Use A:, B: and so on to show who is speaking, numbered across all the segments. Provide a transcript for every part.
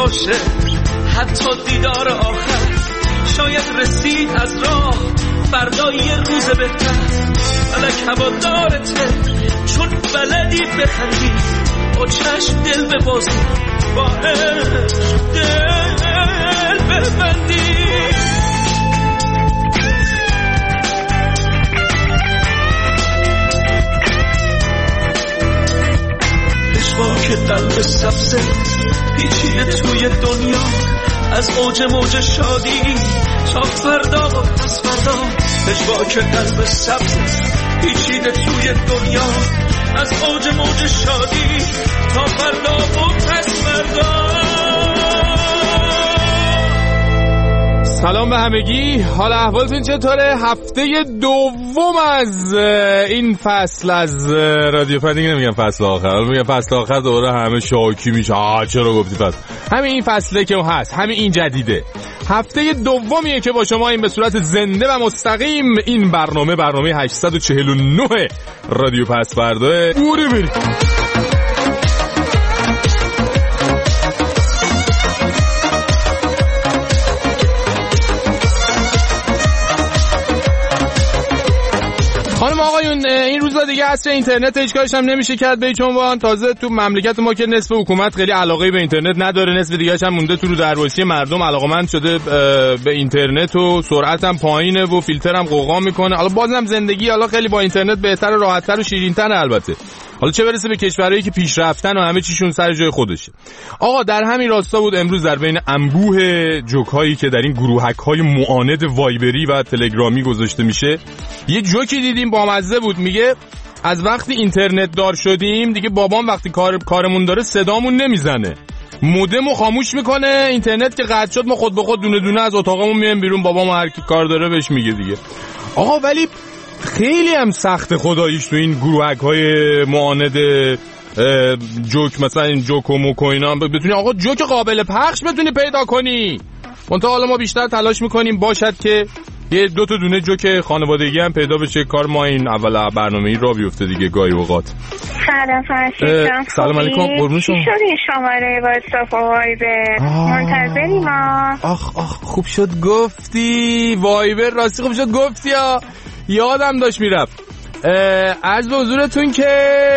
A: باشه حتی دیدار آخر، شاید رسید از راه فردا یه روز بهتر. فلک هوادارته چون بلدی بخندی، با چشم دل ببازی، با عشق دل ببندی. پشواک قلب سبزه پیچیده توی دنیا، از اوج موج شادی تا فردا و پس فردا. پشواک قلب سبزه پیچیده توی دنیا، از اوج موج شادی تا فردا و پس فردا.
B: سلام به همگی، حال احوالتون چطوره؟ هفته دوم از این فصل از رادیو فردا. دیگه نمیگم فصل آخر، میگم فصل آخر دوباره همه شاکی میشه. چرا گفتی فصل؟ همین این فصله که هست، همین این جدیده. هفته دومیه که با شما این به صورت زنده و مستقیم این برنامه 849 رادیو پس فردا. بوری بری خانم آقایون، این روزا دیگه عصر اینترنت، هیچ کارش هم نمیشه کرد به هیچ عنوان. تازه تو مملکت ما که نصف حکومت خیلی علاقه به اینترنت نداره، نصف دیگه‌اش هم مونده تو رو درواسی مردم علاقه‌مند شده به اینترنت و سرعت هم پایینه و فیلتر هم قوقا میکنه. حالا بازم زندگی حالا خیلی با اینترنت بهتر و راحت‌تر و شیرین‌تر البته. حالا چه برسه به کشورهایی که پیشرفتن و همه چیشون سر جای خودشه. آقا در همین راستا بود امروز در بین انبوه جوک‌هایی که در این گروهک‌های معاند وایبری و تلگرامی گذاشته میشه، یه جوکی دیدیم با مزه بود. میگه از وقتی اینترنت دار شدیم دیگه بابام وقتی کارمون داره صدامون نمیزنه، مودمو خاموش میکنه. اینترنت که قطع شد ما خود به خود دونه دونه از اتاقمون میایم بیرون، بابام هر کی کار داره بهش میگه دیگه. آقا ولی خیلی هم سخت خداییش تو این گروهک‌های معاند جوک، مثلا این جوک و موک و اینا بتونی آقا جوک قابل پخش بتونی پیدا کنی. منتها حالا ما بیشتر تلاش میکنیم باشد که یه دو تا دونه جوک خانوادگی هم پیدا بشه. کار ما این اول برنامه‌ای را بیفته دیگه گاهی اوقات.
C: سلام فرشیدم.
B: سلام علیکم. قربون شما.
C: چی شد این شماره واتساپ وایبر؟ منتظری ما.
B: آخ خوب شد گفتی وایبر، راستی خوب شد گفتی. یادم داشت میرفت. عرض به حضورتون که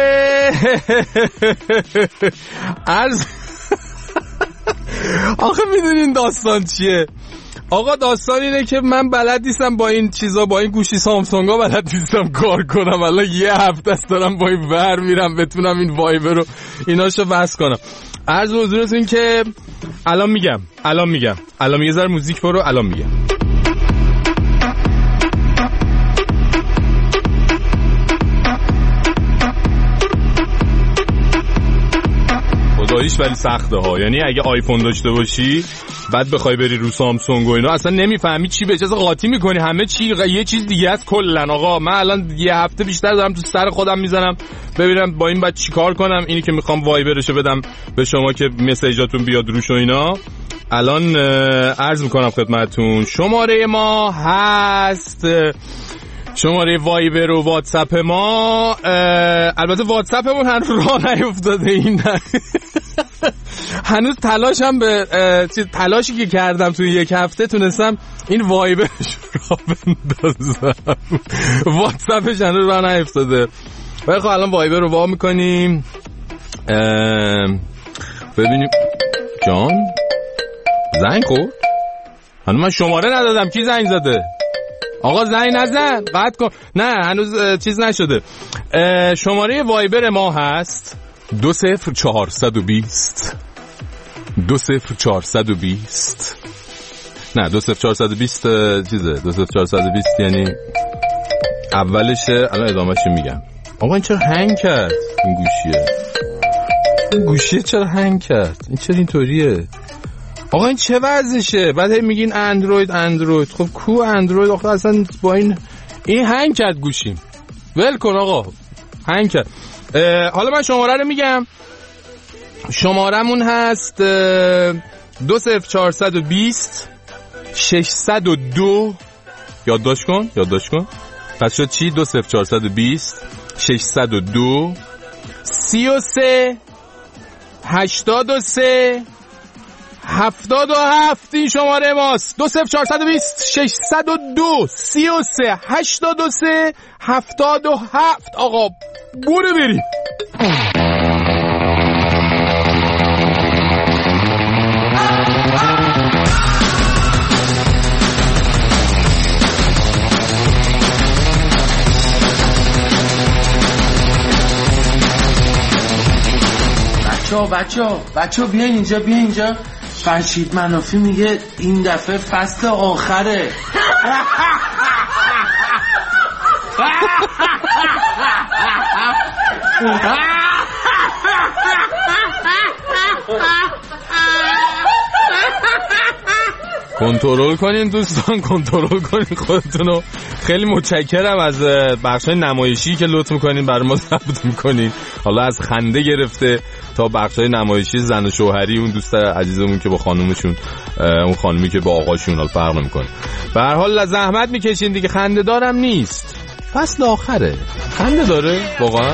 B: آخه میدونین داستان چیه؟ آقا داستان اینه که من بلد نیستم با این چیزا، با این گوشی سامسونگا بلد نیستم کار کنم. الان یه هفته است دارم با این ور میرم بتونم این وایبر رو ایناشو بس کنم. عرض به حضورتون که الان میگم یه ذره موزیک برو، الان میگم. خداییش ولی سخته ها. یعنی اگه آیفون داشته باشی بعد بخوای بری رو سامسونگ و اینا اصلا نمیفهمی چی به چه قاطی میکنی، همه چی یه چیز دیگه است کلا. آقا من الان یه هفته بیشتر دارم تو سر خودم میزنم ببینم با این بعد چیکار کنم. اینی که میخوام وایبرشو بدم به شما که مسیجاتون بیاد روش و اینا. الان عرض میکنم خدمتتون شماره ما هست، شماره وایبر و واتساپ ما. البته واتساپمون هنوز راه نیفتاده. این هنوز تلاشی که کردم توی یک هفته تونستم این وایبرش رو بندازم، واتساپش هنوز راه نیفتاده. ولی خب الان وایبر رو وا میکنیم ببینیم. جان زنگ خورد؟ هنوز من شماره ندادم. کی زنگ زده؟ آقا زنگ نزن، قطع کن. نه هنوز چیز نشده. شماره وایبر ما هست 20420 20420 نه 20420 چیزه 20420 یعنی اولشه. الان ادامهش میگم. آقا این چرا هنگ کرد؟ این گوشیه چرا هنگ کرد؟ این چرا اینطوریه؟ آقا این چه وضعشه؟ بعد هی میگین اندروید. خب کو اندروید؟ آخه اصلا با این هنگ کرد گوشیم. ول کن آقا، هنگ کرد. حالا من شماره رو میگم. شمارمون هست 20420 602. یادداشت کن. پس شد چی؟ 20420 602 33 83 77 این شماره ماست. 20420 602 33 83 77. آقا برو بریم.
D: بچه بیاین اینجا فرشید منافی میگه این دفعه فصل آخره.
B: کنترل کنین دوستان، کنترل کنین خودتونو. خیلی متشکرم از بخشای نمایشی که لطف میکنین برای ما ضبط میکنین، حالا از خنده گرفته تا بخشای نمایشی زن و شوهری اون دوست عزیزمون که با خانومشون، اون خانومی که با آقاشون، حالا فرق نمیکنه. به هر حال زحمت میکشین دیگه، خنده دارم نیست، فصل آخره. خنده داره واقعا.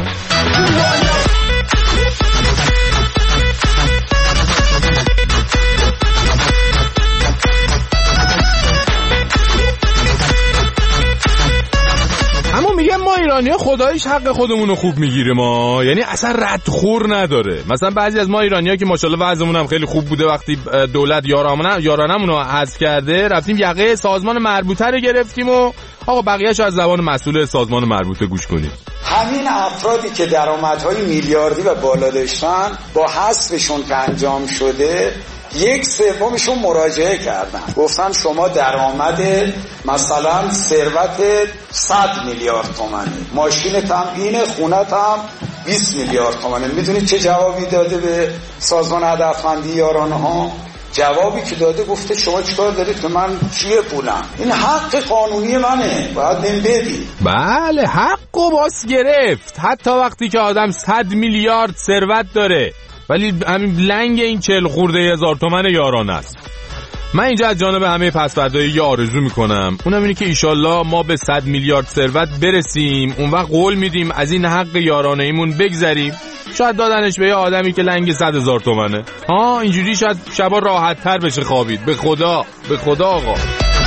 B: اما میگم ما ایرانی‌ها خداییش حق خودمونو خوب میگیره ما، یعنی اصلا ردخور نداره. مثلا بعضی از ما ایرانی‌ها که ماشاءالله وضعمون هم خیلی خوب بوده، وقتی دولت یارانمون رو حذف کرده رفتیم یقه سازمان مربوطه رو گرفتیم و آقا بقیه‌شو از زبان مسئول سازمان مربوطه گوش کنید.
E: همین افرادی که درآمدهای میلیاردی و بالا داشتن با حذفشون که انجام شده 1/3 مراجعه کردن، گفتن شما درآمد مثلا ثروت 100 میلیارد تومانه، ماشینت هم اینه، خونت هم 20 میلیارد تومانه. میدونید چه جوابی داده به سازمان هدفمندی یارانه ها؟ جوابی که داده گفته شما چیکار دارید که من چیه پولم؟ این حق قانونی منه، باید بهم بدی.
B: بله حقو باز گرفت، حتی وقتی که آدم 100 میلیارد ثروت داره ولی همین لنگ این 40 خورده هزار تومن یارانه است. من اینجا از جانب همه پسوردهای یه آرزو میکنم، اونم اینه که ایشالله ما به 100 میلیارد ثروت برسیم، اون وقت قول میدیم از این حق یارانه ایمون بگذریم. شاید دادنش به یه آدمی که لنگ 100,000 تومنه. اینجوری شاید شبا راحت تر بشه خوابید. به خدا آقا.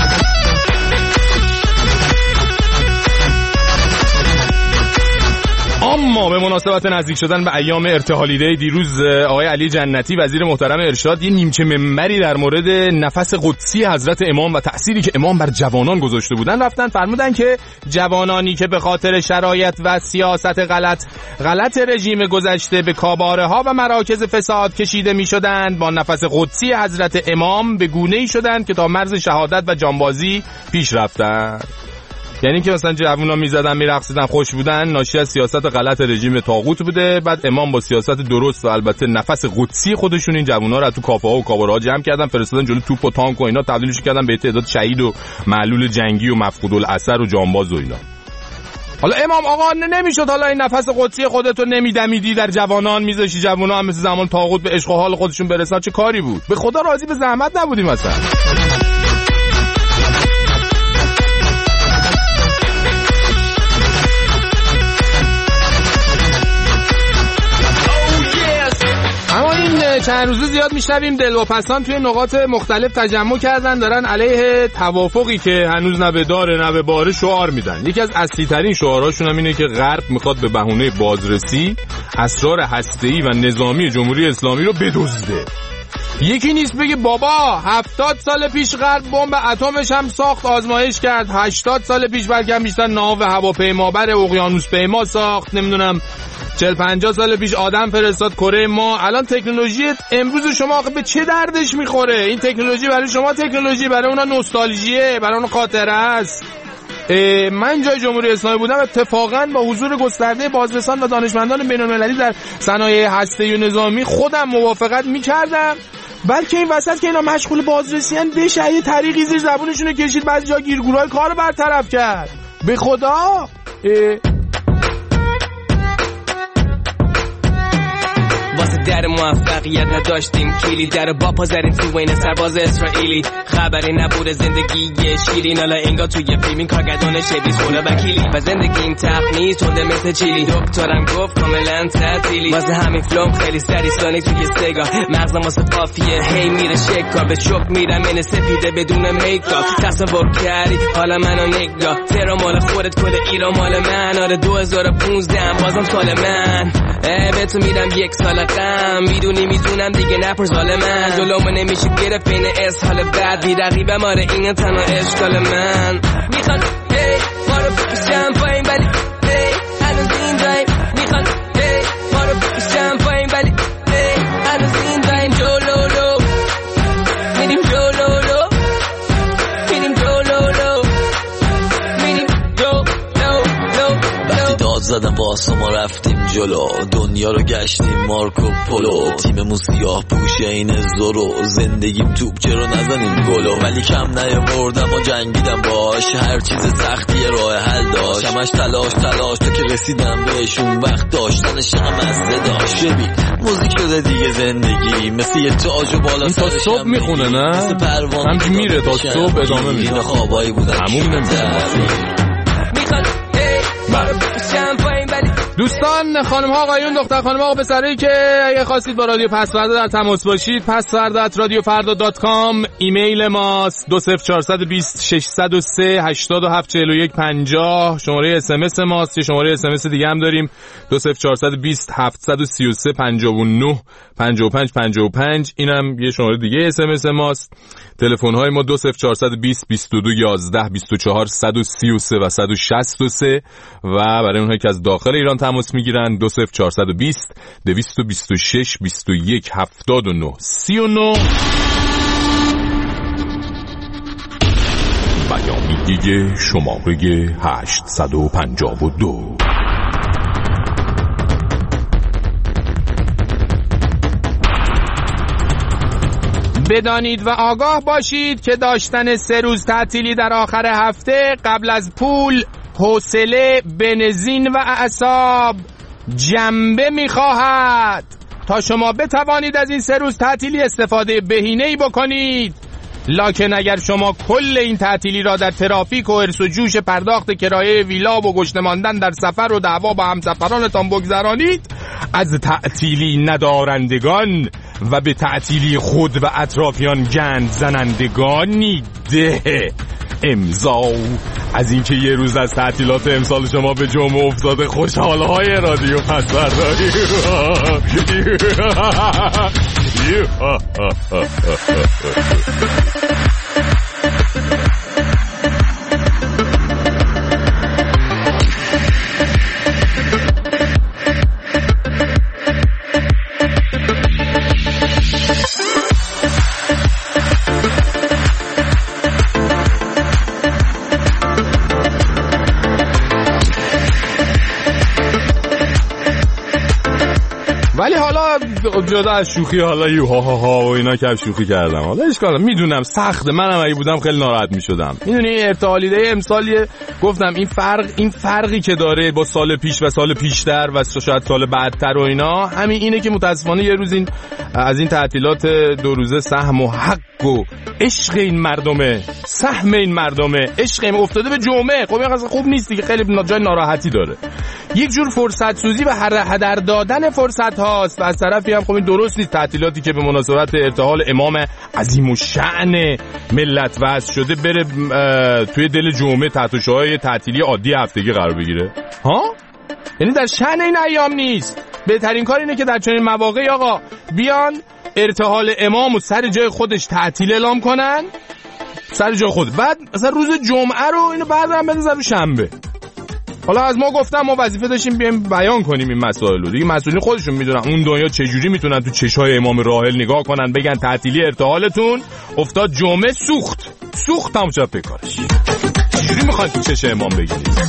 B: اما به مناسبت نزدیک شدن به ایام ارتحالیده دیروز، آقای علی جنتی وزیر محترم ارشاد یه نیمچه منبری در مورد نفس قدسی حضرت امام و تأثیری که امام بر جوانان گذاشته بودن رفتن فرمودن که جوانانی که به خاطر شرایط و سیاست غلط رژیم گذشته به کاباره ها و مراکز فساد کشیده می شدند، با نفس قدسی حضرت امام به گونه‌ای شدند که تا مرز شهادت و جانبازی پیش رفتند. یعنی که مثلا جوونا میزدن میرقصیدن خوش بودن، ناشی از سیاست غلط رژیم طاغوت بوده. بعد امام با سیاست درست و البته نفس قدسی خودشون این جوونا رو تو کافه‌ها و کاباره‌ها جمع کردن، فرستادن جلو توپ و تانک و اینا، تبدیلش کردن به تعداد شهید و معلول جنگی و مفقود الاثر و جانباز و اینا. حالا امام آقا نمیشد حالا این نفس قدسی خودتو نمیدمیدی در جوانان، میذاشی جوونا هم مثل زمان طاغوت به عشق و حال خودشون برسن؟ چه کاری بود؟ به خدا راضی به زحمت نبودیم مثلا. چند روزه زیاد میشنویم دلواپسان توی نقاط مختلف تجمع کردن، دارن علیه توافقی که هنوز نه به داره نه به باره شعار میدن. یکی از اصلی ترین شعارهاشون هم اینه که غرب میخواد به بهونه بازرسی اسرار هسته‌ای و نظامی جمهوری اسلامی رو بدزده. یکی نیست بگه بابا 70 سال پیش غرب بمب اتمش هم ساخت، آزمایش کرد، 80 سال پیش بلکه بیشتر ناو هواپیمابر اقیانوس پیما ساخت، نمیدونم 40-50 سال پیش آدم فرستاد کره ما. الان تکنولوژی امروز شما آخه به چه دردش میخوره؟ این تکنولوژی برای شما تکنولوژی، برای اونا نوستالژیه، برای اونا خاطره است. من جای جمهوری اسلامی بودم اتفاقا با حضور گسترده بازرسان و دانشمندان بین‌المللی در صنایع هسته‌ای و نظامی خودم موافقت میکردم، بلکه این وسط که اینا مشغول بازرسیان بشه یه طریقی زیر زبونشونو کشید، بعضی جا گیرگورای کارو برطرف کرد. به خدا
F: واسه در موفقیت نداشتیم کلی در با پا زدیم تو این سرباز اسرائیلی خبری نبوده زندگی شیرین حالا انگار توی فیلم کارگردان شبیز خونه وکیلی و زندگی این تخت نیست تونده مثل چیلی دکترم گفت کاملا تعطیلی واسه همین فلوم خیلی سری سانیک توی سگاه مغزم واسه قافیه هی میره شکار به شک میرم این سپیده بدون میکاپ تصور کردی حالا منو نگاه ترا مال خودت کل ایران مال من آره 2015 بازم سال من به تو میدم یک سال غم میدونی میتونم دیگه نپر ظالمن جلومو نمیشه گرفت این اسحال بعد بی رقیبم آره این تنها اشکال من میخوان ما رو بکشم پایین ولی هنوز این دایم میخوان ما رو بکشم پایین ولی هنوز این دایم جلولو میریم جلولو میریم جلولو میریم جلولو وقتی داد زدم واسه ما رفتیم جلو دنیا رو گشتیم مارکو پولو تیممون سیاه پوشه این زورو زندگیم توپ چرا نزنیم گلو ولی کم نیاوردم و جنگیدم باش هر چیز سختی راه حل داشت همش تلاش تا که رسیدم بهشون وقت داشتنش هم مزه داشت ببین موزیک شده دیگه زندگی مثل یه تاج و بالا
B: تا صبح میخونه نه همچی میره تا صبح ادامه میده
F: خوابایی بودن
B: همون نمیده دوستان خانم ها آقایون دختر خانم ها پسرایی که اگه خواستید با رادیو پس‌فردا در تماس باشید pasfarda@radiofarda.com ایمیل ماست 20420 603 8741 50 شماره اس ام اس ماست. یه شماره اس ام اس دیگه هم داریم 20420 733 59 55 55 اینم یه شماره دیگه اس ام اس ماست. تلفن های ما 20420 22 11 24 133 و 163 و برای اونهایی که از داخل ایران تماس میگیرن 20420 226 21 79 39. بیانیه شماره 852. بدانید و آگاه باشید که داشتن 3 روز تعطیلی در آخر هفته قبل از پول، حوصله، بنزین و اعصاب جنبه می‌خواهد. تا شما بتوانید از این 3 روز تعطیلی استفاده بهینه‌ای بکنید، لکن اگر شما کل این تعطیلی را در ترافیک و حرص و جوش پرداخت کرایه ویلا و گشنه ماندن در سفر و دعوا با همسفرانتان بگذرانید، از تعطیلی ندارندگان و به تعطیلی خود و اطرافیان گند زنندگانید. امضا از اینکه یه روز از تعطیلات امسال شما به جمعه افتاده. خوشحال‌های رادیو پس‌فردایی. ولی حالا جدا از شوخی، حالا یو ها ها ها و اینا که شوخی کردم، حالا اشکال میدونم سخته، منم اگه بودم خیلی ناراحت میشدم. میدونی ارتحالیده امسال گفتم این فرقی که داره با سال پیش و سال پیشتر و شاید سال بعدتر و اینا همین اینه که متاسفانه یه روز از این تعطیلات 2 روزه سهم و حق و عشق این مردمه، سهم این مردمه، عشق این افتاده به جمعه. خب این خوب نیست دیگه، خیلی جای ناراحتی داره. یک جور فرصت سوزی و هدر دادن فرصت هاست و از طرفی هم خب این درست نیست تعطیلاتی که به مناسبت ارتحال امام عظیم الشأن ملت وضع شده بره توی دل جمعه تحت شعاع تعطیلی عادی هفتگی قرار بگیره. ها؟ یعنی در شأن این ایام نیست. بهترین کار اینه که در چنین مواقعی آقا بیان ارتحال امام و سر جای خودش تعطیل اعلام کنن، سر جای خود، بعد مثلا روز جمعه رو اینو بعدم بندازن رو شنبه. حالا از ما گفتم ما وظیفه داشتیم بیایم بیان کنیم این مسائل رو. دیگه مسئولین خودشون میدونن اون دنیا چجوری میتونن تو چشای امام راحل نگاه کنن بگن تعطیلی ارتحالتون افتاد جمعه، سوخت تمام شد به کارش. چجوری میخواد تو چش امام بگیرید؟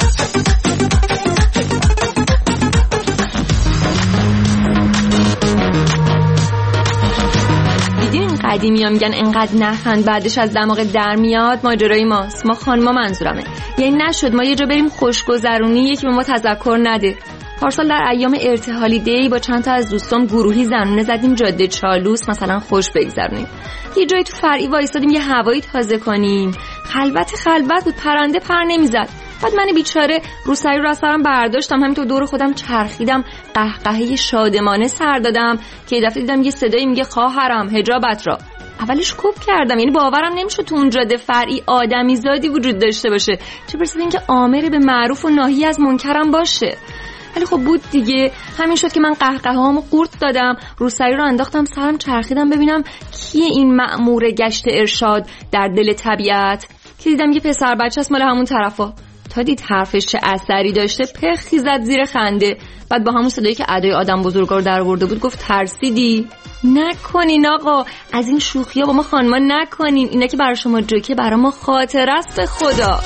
G: قدیمی‌ها میگن انقدر نخند بعدش از دماغ در میاد. ماجرای ماست، ما خانما منظورمه. یعنی نشد ما یه جا بریم خوشگذرونی یکی به ما تذکر نده. پارسال در ایام ارتحالی دی با چند تا از دوستام گروهی زنونه زدیم جاده چالوس مثلا خوش بگذرونیم. یه جایی تو فرعی وایسادیم یه هوایی تازه کنیم. خلوت بود، پرنده پر نمیزد. بعد من بیچاره روسری رو از سرم برداشتم، همینطور دور خودم چرخیدم، قهقهه شادمانه سر دادم که یه دفعه دیدم یه صدایی میگه خواهرم حجابت را. اولش کوب کردم، یعنی باورم نمیشد تو اون جاده فرعی آدمی زادی وجود داشته باشه، چه برسه اینکه آمر به معروف و ناهی از منکرم باشه. ولی خب بود دیگه. همین شد که من قهقهه‌هامو قورت دادم، روسری رو انداختم سرم، چرخیدم ببینم کیه این مأمور گشت ارشاد در دل طبیعت، که دیدم یه پسر بچه است مال همون طرفا. تا دید حرفش چه اثری داشته پخی زد زیر خنده. بعد با همون صدایی که ادای آدم بزرگا رو در آورده بود گفت ترسیدی؟ نکنین آقا، از این شوخی‌ها با ما خانما نکنین، اینا که برای شما جوکه برای ما خاطره است به خدا.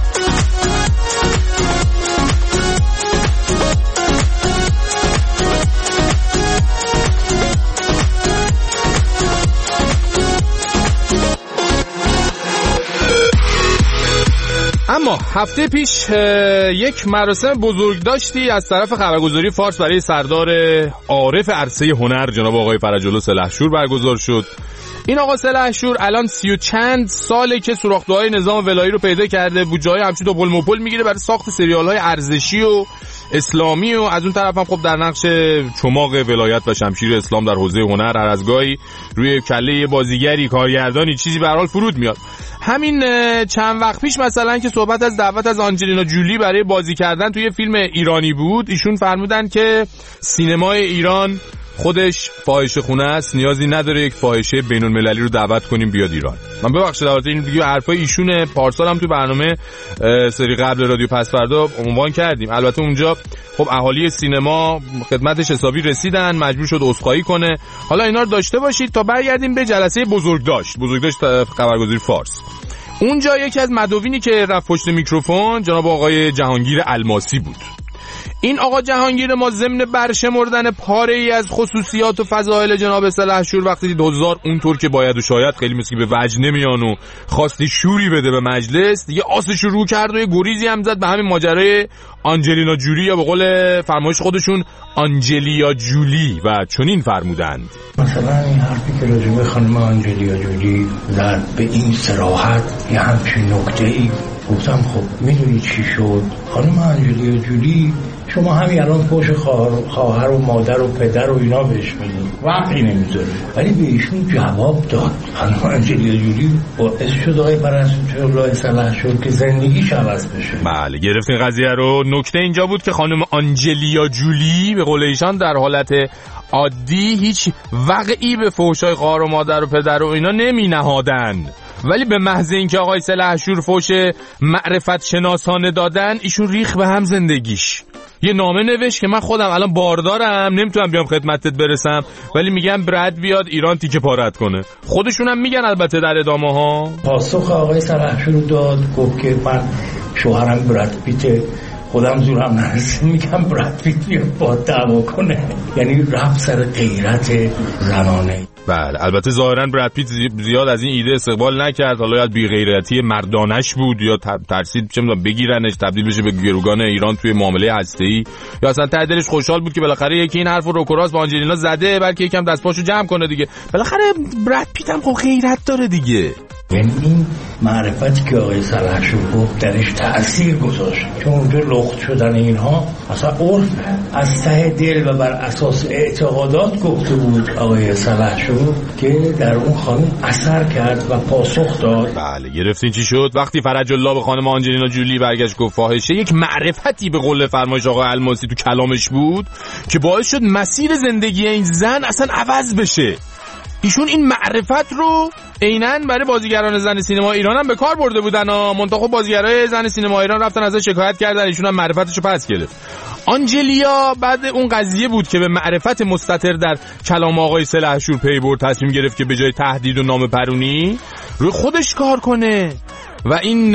B: اما هفته پیش یک مراسم بزرگ داشتی از طرف خبرگزاری فارس برای سردار عارف عرصه هنر جناب آقای فرج الله سلحشور برگزار شد. این آقا سلحشور الان 30 و چند ساله که سوراخ‌دوهای نظام ولایی رو پیدا کرده، بودجه‌های همچین دوپل موپل میگیره برای ساخت سریال‌های ارزشی و اسلامی و از اون طرف هم خب در نقش چماق ولایت و شمشیر اسلام در حوزه هنر هر از گاهی روی کله بازیگری، کارگردانی، چیزی به هر حال فرود میاد. همین چند وقت پیش مثلا که صحبت از دعوت از آنجلینا جولی برای بازی کردن توی فیلم ایرانی بود، ایشون فرمودن که سینمای ایران خودش فاحشه خونه است، نیازی نداره یک فاحشه بین‌المللی رو دعوت کنیم بیاد ایران. من ببخشید البته این دیگه حرفای ایشونه، پارسال هم تو برنامه سری قبل رادیو پس فردا عنوان کردیم. البته اونجا خب اهالی سینما خدمتش حسابی رسیدن، مجبور شد عذرخواهی کنه. حالا اینا رو داشته باشید تا برگردیم به جلسه بزرگداشت خبرگزاری فارس. اونجا یکی از مدوینی که رفت پشت میکروفون جناب آقای جهانگیر الماسی بود. این آقا جهانگیر ما ضمن برشمردن پاره‌ای از خصوصیات و فضایل جناب سلحشور وقتی دید حضار اونطور که باید و شاید خیلی مثل به وجه نمیان و خواستی شوری بده به مجلس، دیگه آسش رو کرد و یه گریزی هم زد به همین ماجرای آنجلینا جولی، یا به قول فرمایش خودشون آنجلیا جولی، و چنین فرمودند
H: مثلا این حرفی که راجع به خانم آنجلیا جولی زد به این صراحت یه همچین نکته‌ای، گفتم خب میدونی چی شد؟ خانم آنجلیا جولی شما همین الان پشت خواهر و مادر و پدر و اینا بهش میدین، وقتی نمیذاره، ولی به ایشون جواب داد. خانم آنجلیا جولی باعث شد آقای فرج سلحشور که زندگیش عوض بشه.
B: بله گرفتین قضیه رو. نکته اینجا بود که خانم آنجلیا جولی به قول ایشان در حالت عادی هیچ وقعی به فحشای خواهر و مادر و پدر و اینا نمی نهادن، ولی به محض اینکه آقای سلحشور فحش معرفت شناسانه دادن، ایشون ریخ به هم زندگیش. یه نامه نوشت که من خودم الان باردارم نمیتونم بیام خدمتت برسم، ولی میگم برد بیاد ایران تیکه پارت کنه. خودشون هم میگن البته در ادامه ها.
H: پاسخ آقای سلحشور داد، گفت که من شوهرم برد پیت، خودم زورم نرسید، میگم برد پیت بیاد با دعوا کنه، یعنی رفت سر غیرت زنانه.
B: بله البته ظاهرا براد پیت زیاد از این ایده استقبال نکرد، حالا یا بی‌غیرتی مردانش بود یا ترسید چه میدونم بگیرنش تبدیل بشه به گروگان ایران توی معامله هسته‌ای، یا اصلا ته دلش خوشحال بود که بالاخره یکی این حرفو روکراس با آنجلینا زده، بلکه یکم دست پاشو جمع کنه دیگه. بالاخره براد پیت هم خب غیرت داره دیگه.
H: یعنی این معرفتی که آقای سلحشور گفت درش تأثیر گذاشت، چون اونجا لخت شدن اینها اصلا عرف از ته دل و بر اساس اعتقادات گفته بود آقای سلحشور که در اون خانم اثر کرد و پاسخ داد.
B: بله گرفتین چی شد؟ وقتی فرج الله به خانم آنجلینا جولی برگشت گفت فاحشه، یک معرفتی به قول فرمایش آقای الماسی تو کلامش بود که باعث شد مسیر زندگی این زن اصلا عوض بشه. ایشون این معرفت رو عیناً برای بازیگران زن سینما ایران هم به کار برده بودن، منتها بازیگرای زن سینما ایران رفتن ازش شکایت کردن، ایشون هم معرفتشو پس گرفت. آنجلیا بعد اون قضیه بود که به معرفت مستتر در کلام آقای سلحشور پی برد، تصمیم گرفت که به جای تهدید و نام پرونی روی خودش کار کنه و این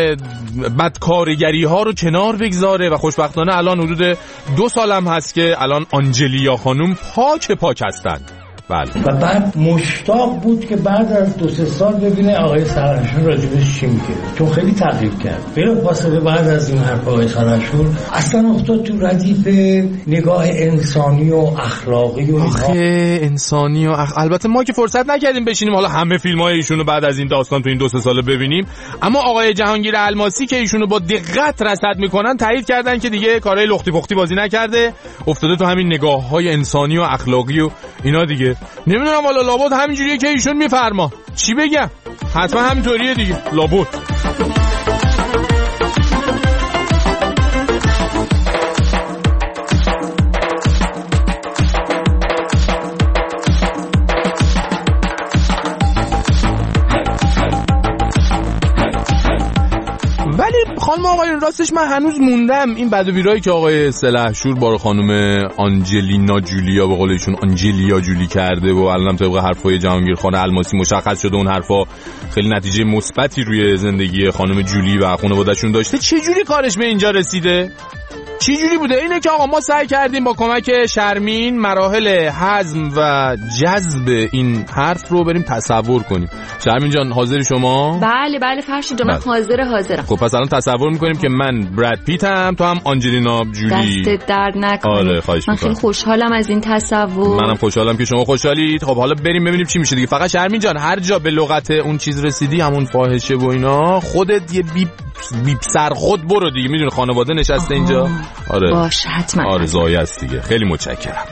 B: بدکارگری ها رو کنار بگذاره و خوشبختانه الان حدود 2 سال هم هست که الان آنجلیا خانم پاک هستند. بله.
H: و بعد مشتاق بود که بعد از 2-3 سال ببینه آقای سلحشور راجبش چی میگه، چون خیلی تغییر کرد. بلافاصله بعد از این حرف آقای سلحشور اصلا افتاد تو ردیف نگاه انسانی و اخلاقی و
B: آخه انسانی و البته ما که فرصت نکردیم بشینیم حالا همه فیلم‌های ایشونو بعد از این داستان تو این 2-3 سال ببینیم، اما آقای جهانگیر الماسی که ایشونو با دقت رصد میکنن تایید کردن که دیگه کارهای لختی پختی بازی نکرده، افتاده تو همین نگاه‌های انسانی و اخلاقی و اینا دیگه. نمیدونم والا لابد همینجوریه که ایشون میفرما، چی بگم، حتما همینطوریه دیگه لابد. خانم آقایون راستش من هنوز موندم این بد و بیرایی که آقای سلحشور با خانم آنجلینا جولیا به قول ایشون آنجلیا جولی کرده و الانم طبق حرفای جهانگیر خان الماسی مشخص شده اون حرفا خیلی نتیجه مثبتی روی زندگی خانم جولی و خانواده‌شون داشته. چه جوری کارش به اینجا رسیده؟ چی جوری بوده؟ اینه که آقا ما سعی کردیم با کمک شرمین مراحل هضم و جذب این حرف رو بریم تصور کنیم. شرمین جان حاضری شما؟
G: بله بله فرشید جان من حاضرم.
B: خب پس الان تصور میکنیم که من براد پیتم، تو هم آنجلینا جولی.
G: دستت درد نکنه.
B: آره خواهش میکنم.
G: من خیلی خوشحالم از این تصور.
B: منم خوشحالم که شما خوشحالید. خب حالا بریم ببینیم چی میشه دیگه. فقط شرمین جان هر جا به لغت اون چیز رسیدی، همون فاحشه و اینا، خودت یه بیب سر خود برو دیگه، میدونی خانواده نشسته اینجا. آره
G: باشه حتما.
B: آره زایه است دیگه. خیلی متشکرم.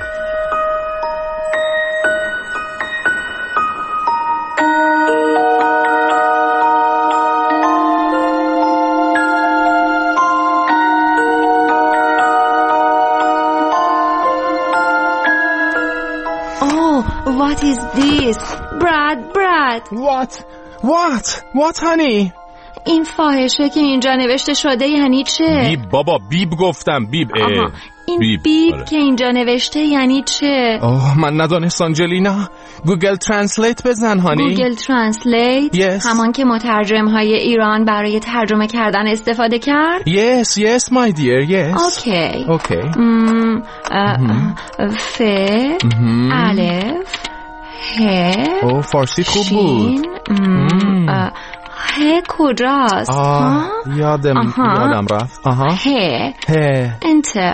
G: What is this? Brad.
B: What honey?
G: این فاحشه که اینجا نوشته شده یعنی چه؟
B: بیب بابا، بیب گفتم، بیب.
G: این بیب که اینجا نوشته یعنی چه؟
B: من ندانست آنجلینا. گوگل ترنسلیت بزن هانی.
G: گوگل ترنسلیت؟
B: yes.
G: همان که مترجم های ایران برای ترجمه کردن استفاده کرد؟
B: yes my dear, yes.
G: اوکی. ف الف ه
B: فارسی خوب بود.
G: ه کجاست؟
B: یادم رفت.
G: ه انتر.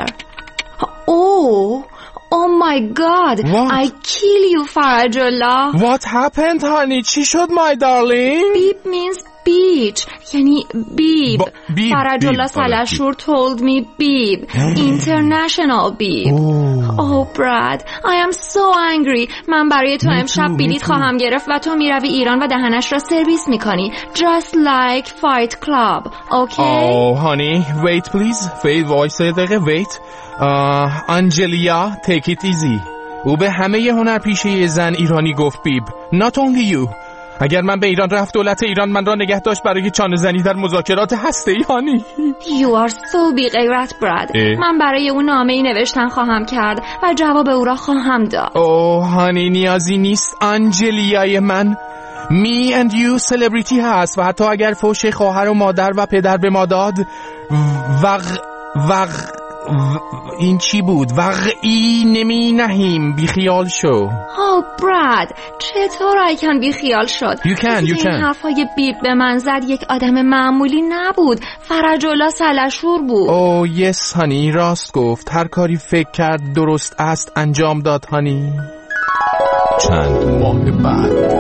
G: Oh my god.
B: What?
G: I kill you Farajullah.
B: What happened honey? چی شد my darling?
G: Beep means beach, یعنی بیب. Farajullah Salashur told me beep. International beep. Oh Brad, I am so angry. من برای تو امشب بلیط خواهم گرفت و تو میروی ایران و دهنش را سرویس میکنی. Just like Fight Club. Okay?
B: Oh honey, wait please. وایسا دقیقه. wait. آنجلیا take it easy. او به همه هنرپیشه زن ایرانی گفت بیب. Not only you. اگر من به ایران رفت دولت ایران من را نگه داشت برای چانه زنی در مذاکرات هسته‌ای هانی.
G: You are so بی غیرت براد. من برای او نامه‌ای نوشتن خواهم کرد و جواب او را خواهم داد.
B: هانی نیازی نیست آنجلیای من. Me and you celebrity هست و حتی اگر فوش خواهر و مادر و پدر به ما داد این چی بود؟ وقعی نمی نهیم. بیخیال شو.
G: براد چطور ایکن بیخیال شد؟
B: You can.
G: این حرفای بیب به من زد یک آدم معمولی نبود. فرج‌الله سلحشور بود.
B: yes هانی راست گفت. هر کاری فکر کرد درست است انجام داد هانی. چند ماه بعد.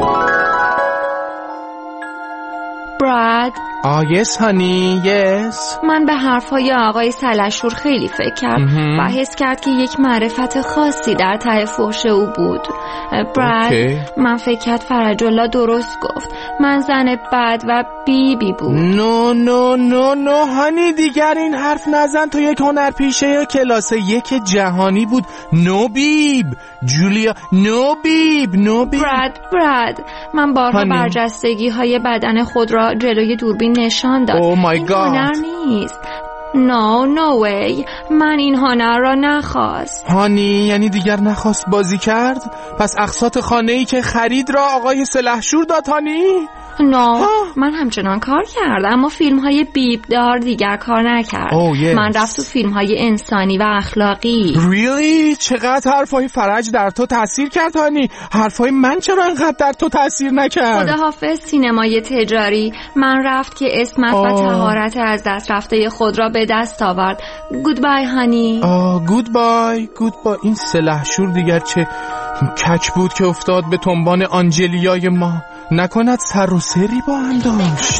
G: براد
B: yes honey, yes.
G: من به حرفای آقای سلحشور خیلی فکر کرد و حس کرد که یک معرفت خاصی در ته فحش او بود. براد من فکر کرد فرج‌الله درست گفت. من زن بد و بیبی بود.
B: نو هانی دیگر این حرف نزن. تو یک هنرپیشه کلاس 1 جهانی بود. نو بیب جولیا. نو بیب.
G: براد من بارها برجستگی های بدن خود را جلوی دوربین نشان داد.
B: این
G: هنر نیست. No way. من این هنر را نخواست.
B: هانی یعنی دیگر نخواست بازی کرد؟ پس اقساط خانه‌ای که خرید را آقای سلحشور داد هانی؟
G: من همچنان کار کردم اما فیلم های بیبدار دیگر کار نکرد. من رفت تو فیلم های انسانی و اخلاقی.
B: Really؟ چقدر حرفای فرج در تو تاثیر کرد هانی؟ حرفای من چرا انقدر در تو تاثیر نکرد؟
G: خداحافظ سینمای تجاری. من رفت که اسمت و طهارت از دست رفته خود را به دست آورد. گودبای هانی.
B: گودبای. این سلحشور دیگر چه کک بود که افتاد به تنبان آنجلیای ما. نکند سر و سری با هم داشت.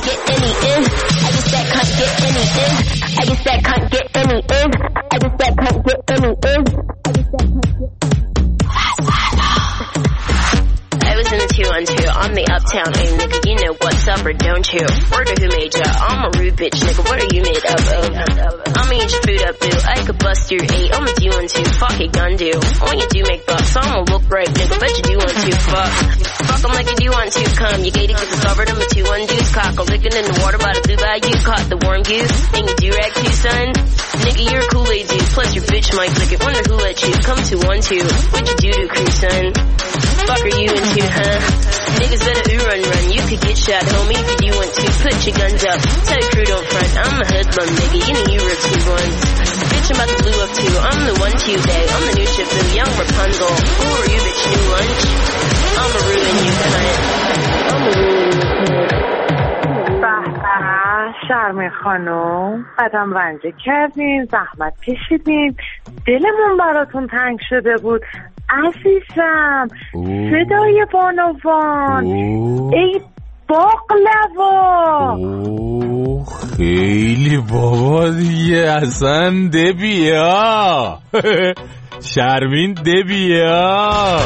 I: I was in the 212, I'm the uptown A nigga, you know what's up or don't you? Word who made ya? I'm a rude bitch nigga, what are you made up of? I'ma eat your food up boo, I could bust your 8, I'm a do-1-2, fuck it gun do. When you do make bucks, I'ma look right nigga, bet you do want to, fuck them like you do want to, come, you gated cause it's covered, I'm a 2-1-2's cock, I'm licking in the water by the blue bayou, caught the warm goose, and you do-rag too son? Nigga, you're a Kool-Aid dude, plus your bitch might lick it, wonder who let you come to 1-2, what you do to crew son? Fuck are you into, huh? Niggas better run. You could get shot, homie, if you want to. Put your guns up. Tell your crew don't front. I'm a hoodlum, nigga. You know you were 2-1. Bitch, I'm about to blue up too. I'm the 1-2 day. I'm the new ship, the young Rapunzel. Who are you, bitch? New lunch? I'ma ruin you, cunt. I'ma ruin you, cunt.
C: شرمی خانم قدم رنجه کردیم، زحمت کشیدیم، دلمون براتون تنگ شده بود عزیزم. صدای بانوان ای باقلوا.
B: خیلی بابا دیگه اصلا دبیا. شرمین دبیا.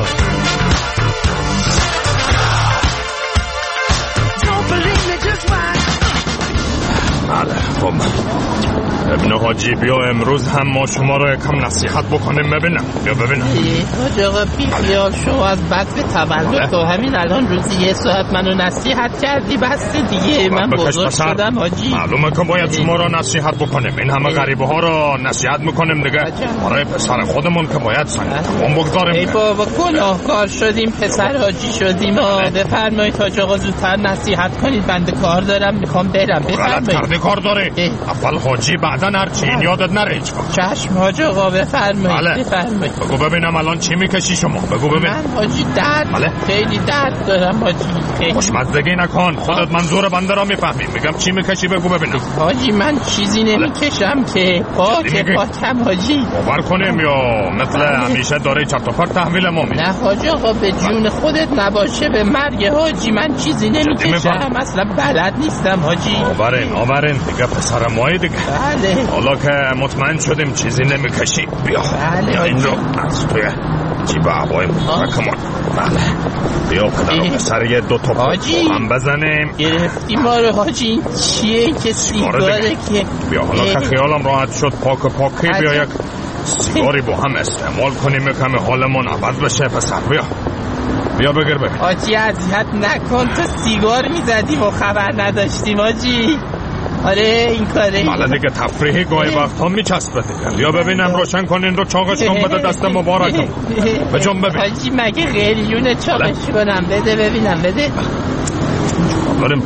J: بله خب ابن حاجی بیا امروز هم ما شما رو یکم نصیحت بکنیم ببینم. بیا ببینم
D: حاج آقا بیخیال شو از بد به تولد تو همین الان روزی 1 ساعت منو نصیحت کردی بس دیگه من بزرگ شدم حاجی.
J: معلومه که باید شما رو نصیحت بکنیم. این همه غریبه ها رو نصیحت میکنیم دیگه برای پسر خودمون که باید سنگون بگذاریم.
D: ای بابا گناهکار شدیم پسر حاجی شدیم. بفرمایید حاج آقا زودتر نصیحت کنید بنده کار دارم میخوام برم.
J: بفرمایید کار داره اول حاجی بعدن هرچی این یادت نره هیچ وقت.
D: چشم حاج آقا بفرمایید. بفرمایید
J: بگو ببینم الان چی میکشی شما. بگو ببینم.
D: من حاجی درد خیلی درد دارم حاجی.
J: خوشمزدگی نکن خودت منظور بنده را میفهمی. میگم چی میکشی بگو ببینم.
D: حاجی من چیزی نمیکشم که پاکم حاجی.
J: باور کنیم یا مثل همیشه داره چرت و پرت تحویل ما میدی؟
D: نه حاج آقا به جون خودت نباشه به مرگ حاجی من چیزی نمیکشم اصلا بلد نیستم حاجی.
J: آورین دیگه پسر مایی دیگه.
D: بله
J: حالا که مطمئن شدیم چیزی نمیکشی بیا.
D: بله
J: این رو از توی جیب عبای مکمون. بله بیا پدر و پسر یه 2 تا هم بزنیم.
D: گرفتی ما رو حاجی. این چیه که سیگاره که
J: بیا حالا که خیالم راحت شد پاکی بیا یک سیگاری با هم استعمال کنیم یکم حالمون عوض بشه پسر. بیا بگیر ببین
D: حاجی اذیت نکن تو سیگار میزدیم و خبر نداشتیم حاجی. آره این کاره
J: بله دیگه تفریحی گاهی وقت هم میچسبه دیگه. بیا ببینم روشن کنین رو چاقش کن بده دست مبارکم. بجون ببین
D: حاجی مگه قلیون چاقش کنم بده ببینم بده.
J: بریم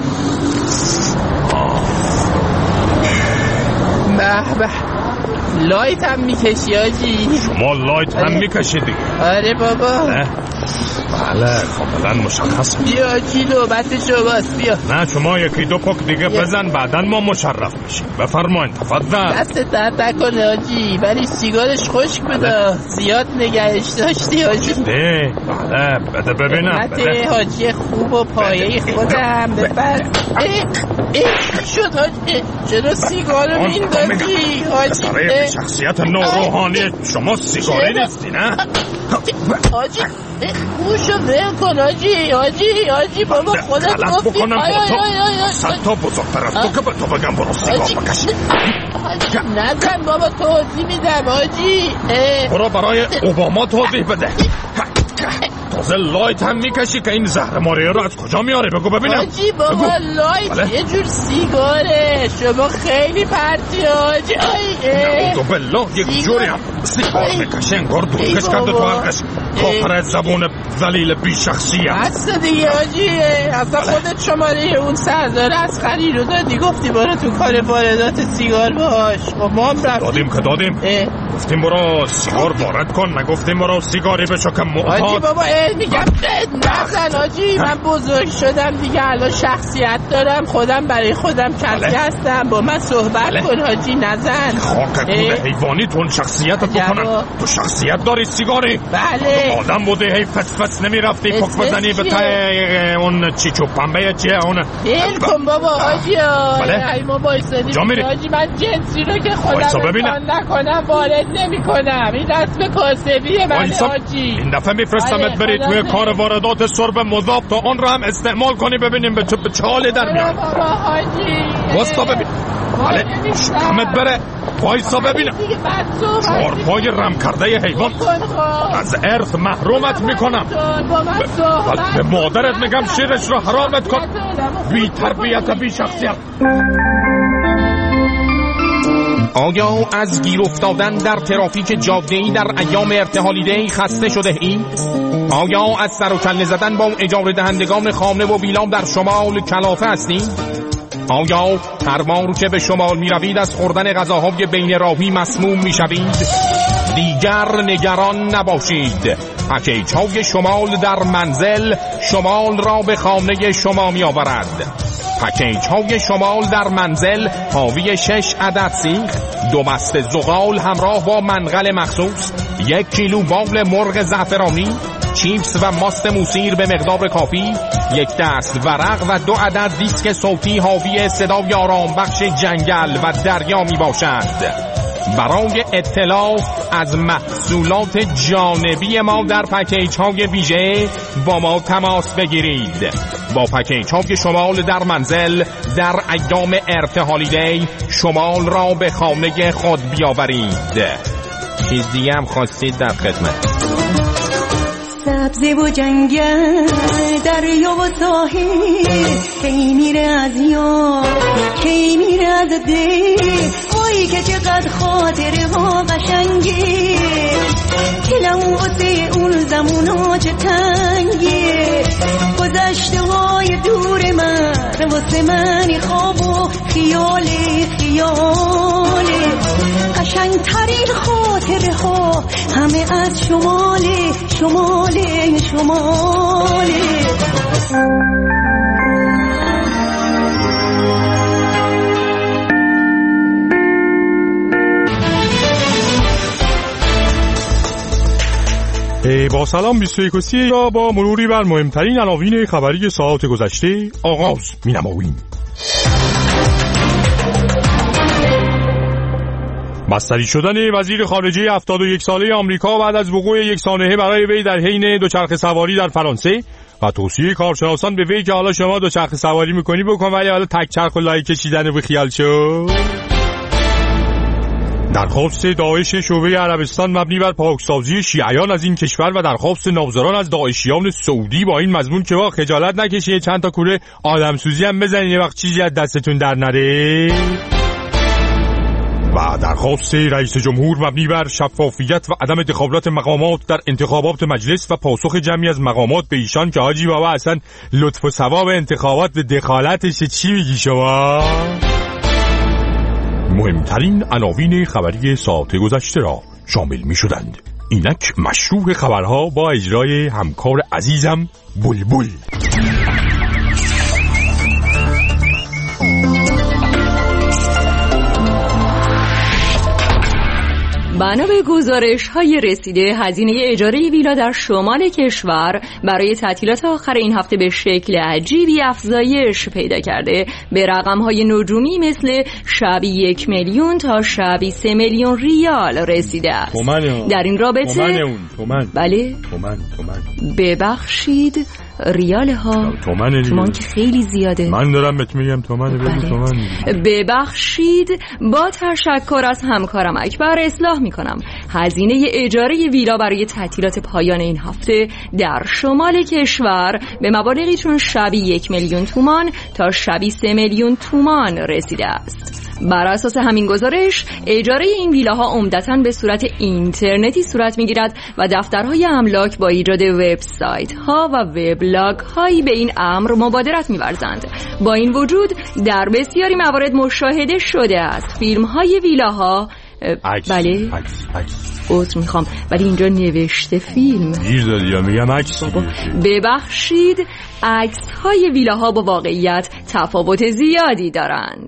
D: به لایت هم میکشی حاجی.
J: شما لایت هم میکشی دیگه.
D: آره بابا
J: بله کاملا مشخص.
D: بیا حاجی نوبت شماست بیا.
J: نه شما 1-2 پک دیگه بزن بعدا ما مشرف میشیم. بفرمایید تفضل.
D: دست درد نکنه حاجی ولی سیگارش خشک بده. زیاد نگهش داشتی حاجی.
J: بله بده ببینم.
D: بده حاجی خوب و پایه خودم ببر. شد حاجی چرا سیگار میندازی حاجی؟
J: برای شخصیت نوروحانی شما سیگاری نیستی نه؟
D: حاجی گوشو ول کن حاجی بابا خودت گفتی.
J: صد تا بزرگتر از تو که به تو بگم برو سیگار بکش.
D: نزن بابا توضیح میدم حاجی.
J: برو برای اوباما توضیح بده. تازه لایت هم میکشی که این زهرماری رو از کجا میاره بگو ببینم.
D: حاجی بابا لایت یه جور سیگاره. شما خیلی پرتی حاجی.
J: نعوذ بالله یک جوری هم سیگار میکشه انگار دورکش کرده تو حلقش. کافر زبون ذلیل بی شخصیت.
D: هست دیگه آجی، اصلا خودت شماره اون سردار اسقری رو دادی، گفتی برو تو کار واردات سیگار باش. خب ما هم
J: دادیم که دادیم. گفتیم برو سیگار وارد کن، نگفتیم برو سیگاری بشو که معتاد.
D: آجی بابا میگم نزن آجی، من بزرگ شدم دیگه، الان شخصیت دارم، خودم برای خودم کسی هستم، با من صحبت کن آجی، نزن.
J: خاک گوله حیوانی تون شخصیتت بکنن. تو شخصیت داری سیگاری؟
D: بله.
J: آدم بودی هی فس نمی رفتی پک بزنی به تای اون چیچو پنبه چیه اون؟
D: کن بابا آجی.
J: بله؟
D: ما بایستدیم آجی، من جنسی رو که خودم امتحان نکنم وارد نمی کنم، این دست به کاسبیه بله آجی.
J: این دفعه میفرستمت بری توی کار واردات سرب مضاف تا اون رو هم استعمال کنی، ببینیم به چه حالی در میاد.
D: بابا آجی
J: واستا ببین. بله شکمت بره، وایسا ببینم. چهارپای رم کرده حیوان، از ارث محرومت میکنم. به مادرت میگم شیرش رو حرامت کن، بی تربیت بی شخصیت.
B: آیا از گیر افتادن در ترافیک جاده‌ای در ایام ارتحالیده‌ای خسته شده اید؟ آیا از سر و کله زدن با اجاره دهندگان خانه و ویلام در شمال کلافه هستید؟ آیا هر بار که به شمال می روید از خوردن غذاهای بین راهی مسموم می شوید؟ دیگر نگران نباشید، پکیج های شمال در منزل شمال را به خانه شما می آورد. پکیج های شمال در منزل حاوی 6 عدد سیخ، 2 بسته زغال همراه با منقل مخصوص، 1 کیلو بال مرغ زعفرانی، چیپس و ماست موسیر به مقدار کافی، 1 دست ورق و 2 عدد دیسک صوتی حاوی صدای آرامبخش جنگل و دریا می باشد. برای اطلاع از محصولات جانبی ما در پکیج های ویژه با ما تماس بگیرید. با پکیج های شمال در منزل در ایام ارتحالیده‌ای شمال را به خانه خود بیاورید. چیز دیگه هم خواستید در خدمت.
K: سبزه و جنگل دریا و ساحل، کی میره از یاد کی میره از دل، وای که چقدر خاطره ها قشنگه، دلم واسه اون زمونا چه تنگه، گذشته های دور من واسه من خواب و خیاله قشنگ ترین خاطره ها همه از شماله.
J: با سلام 21 را با مروری بر مهمترین عناوین خبری ساعات گذشته آغاز می‌نماییم. بستری شدن وزیر خارجه 71 ساله آمریکا بعد از وقوع یک سانحه برای وی در حین دوچرخه سواری در فرانسه و توصیه کارشناسان به وی که حالا شما دوچرخه سواری میکنی بکن ولی حالا تک چرخ و لای کشیدن به خیال شو. درخواست داعش شعبه عربستان مبنی بر پاکسازی شیعیان از این کشور و درخواست ناظران از داعشیان سعودی با این مضمون که با خجالت نکشید چند تا کوره آدمسوزی هم بزنید یه وقت چیزی از دستتون در نره. و درخواست رئیس جمهور مبنی بر شفافیت و عدم دخالت مقامات در انتخابات مجلس و پاسخ جمعی از مقامات به ایشان که حاجی بابا اصلا لطف و ثواب انتخابات به دخالتش چی میگی شما؟ مهمترین عناوین خبری ساعت گذشته را شامل می شدند. اینک مشروع خبرها با اجرای همکار عزیزم بلبل.
G: بنا به گزارش‌های رسیده، هزینه اجاره ویلا در شمال کشور برای تعطیلات آخر این هفته به شکل عجیبی افزایش پیدا کرده. به رقم‌های نجومی مثل شبی 1 میلیون تا شبی 3 میلیون ریال رسیده است. در این رابطه بله ببخشید ریال ها تومان که خیلی زیاده.
J: من دارم بهت میگم تومنه بگو تومن.
G: ببخشید با تشکر از همکارم اکبر اصلاح میکنم. هزینه اجاره ویلا برای تعطیلات پایان این هفته در شمال کشور به مبالغی چون شبی 1 میلیون تومان تا شبی 3 میلیون تومان رسیده است. بر اساس همین گزارش اجاره این ویلاها عمدتاً به صورت اینترنتی صورت میگیرد و دفترهای املاک با ایجاد وبسایت‌ها و وبلاگ‌هایی به این امر مبادرت می‌ورزند. با این وجود در بسیاری موارد مشاهده شده است فیلم‌های ویلاها بله عذر میخوام ولی اینجا نوشته فیلم
B: گیر دادی یا میگم عکس
G: ببخشید عکس‌های ویلاها با واقعیت تفاوت زیادی دارند.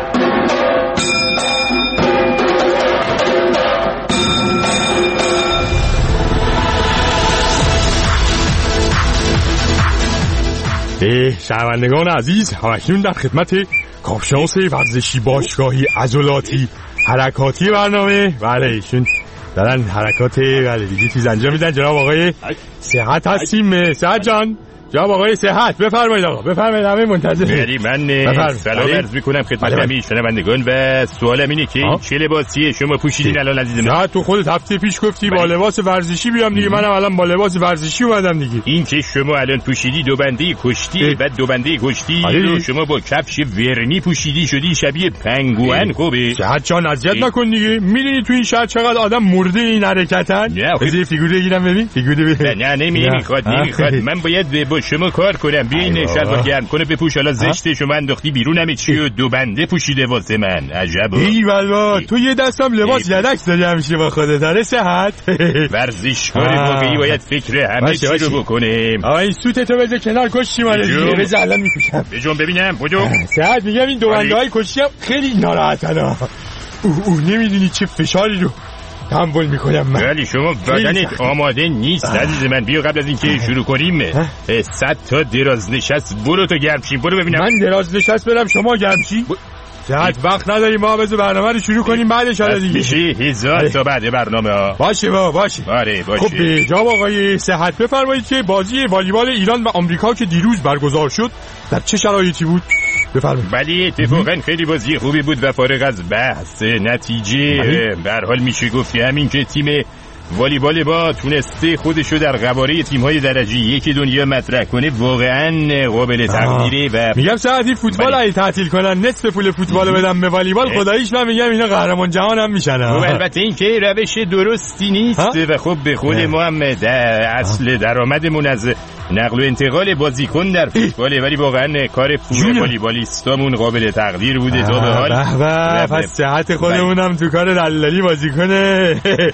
J: شنوندگان عزیز، همکنون در خدمت کاپشناس ورزشی باشگاهی عضلاتی حرکاتی برنامه بله ایشون دارن حرکات بله دیگه چیز انجام میدن. جناب آقای صحت هستیم. صحت جان، جناب آقای صحت بفرمایید. آقا بفرمایید، همه منتظر.
L: من سلام عرض میکنم خدمت همه شنوندگان و سوالم اینه که چه لباسیه شما پوشیدین الان عزیز من؟
J: تو خودت هفته پیش گفتی با لباس ورزشی بیام دیگه، منم الان با لباس ورزشی اومدم دیگه.
L: این که شما الان پوشیدی دو بنده کشتی، بعد دو بنده کشتی رو شما با کفش ورنی پوشیدی شدی شبیه پنگوئن. خوبه
J: صحت جان اذیت نکن دیگه، میدونی تو این شهر چقدر آدم مرده این حرکتن. بذار فیگور بگیرم ببین فیگور ببین.
L: نه نمیخواد من باید با شما کار کنم. بیاین شلوار گرم کنه بپوش، حالا زشته شما انداختی بیرون همه چی و دو بنده پوشیده واسه من. عجب.
J: ای والله تو یه دستم لباس یدک داری همیشه با خودت. آره صحت
L: ورزشکار واقعی باید فکر همه چی رو بکنیم.
J: آقا این سوتتو بذار کنار کشتی مال دیگه، بذار الان میپوشم.
L: بجون ببینم بجون.
J: صحت میگم این دو بنده های کشتی هم خیلی ناراحتن. نمیدونی چه فشاری رو تحمل میکنم من.
L: ولی شما بدنت آماده نیست عزیز من. بیا قبل از اینکه شروع کنیم 100 تا دراز نشست برو تو گرم شی. برو ببینم.
J: من دراز نشست برم شما گرم شی؟ صحت وقت نداریم ما، بذار برنامه رو شروع کنیم بعدش حالا دیگه.
L: میشه 1000 تا بعد برنامه ها.
J: باشه باشه.
L: آره باشه.
J: خب جناب آقای صحت بفرمایید که بازی والیبال ایران و آمریکا که دیروز برگزار شد در چه شرایطی بود؟ بفرمایید.
L: ولی اتفاقا خیلی بازی خوبی بود و فارغ از بحث نتیجه به هر حال میشه گفت همین که تیم والیبال با تونسته خودشو در قواره تیم‌های درجه یک دنیا مطرح کنه واقعا قابل تقدیره. و
J: میگم ساعتی فوتبال اگه تعطیل کنن نصف پول فوتبال بدم به والیبال خداییش من میگم اینا قهرمان جهان هم میشن.
L: البته این که روش درستی نیست و خب به قول ما هم اصل درآمدمون از نقل و انتقال بازیکن در فوتباله، ولی واقعا کار پول والیبالیستامون قابل تقدیر بوده تا به حال.
J: پس صحت خودمونم تو کار دلالی بازیکنه.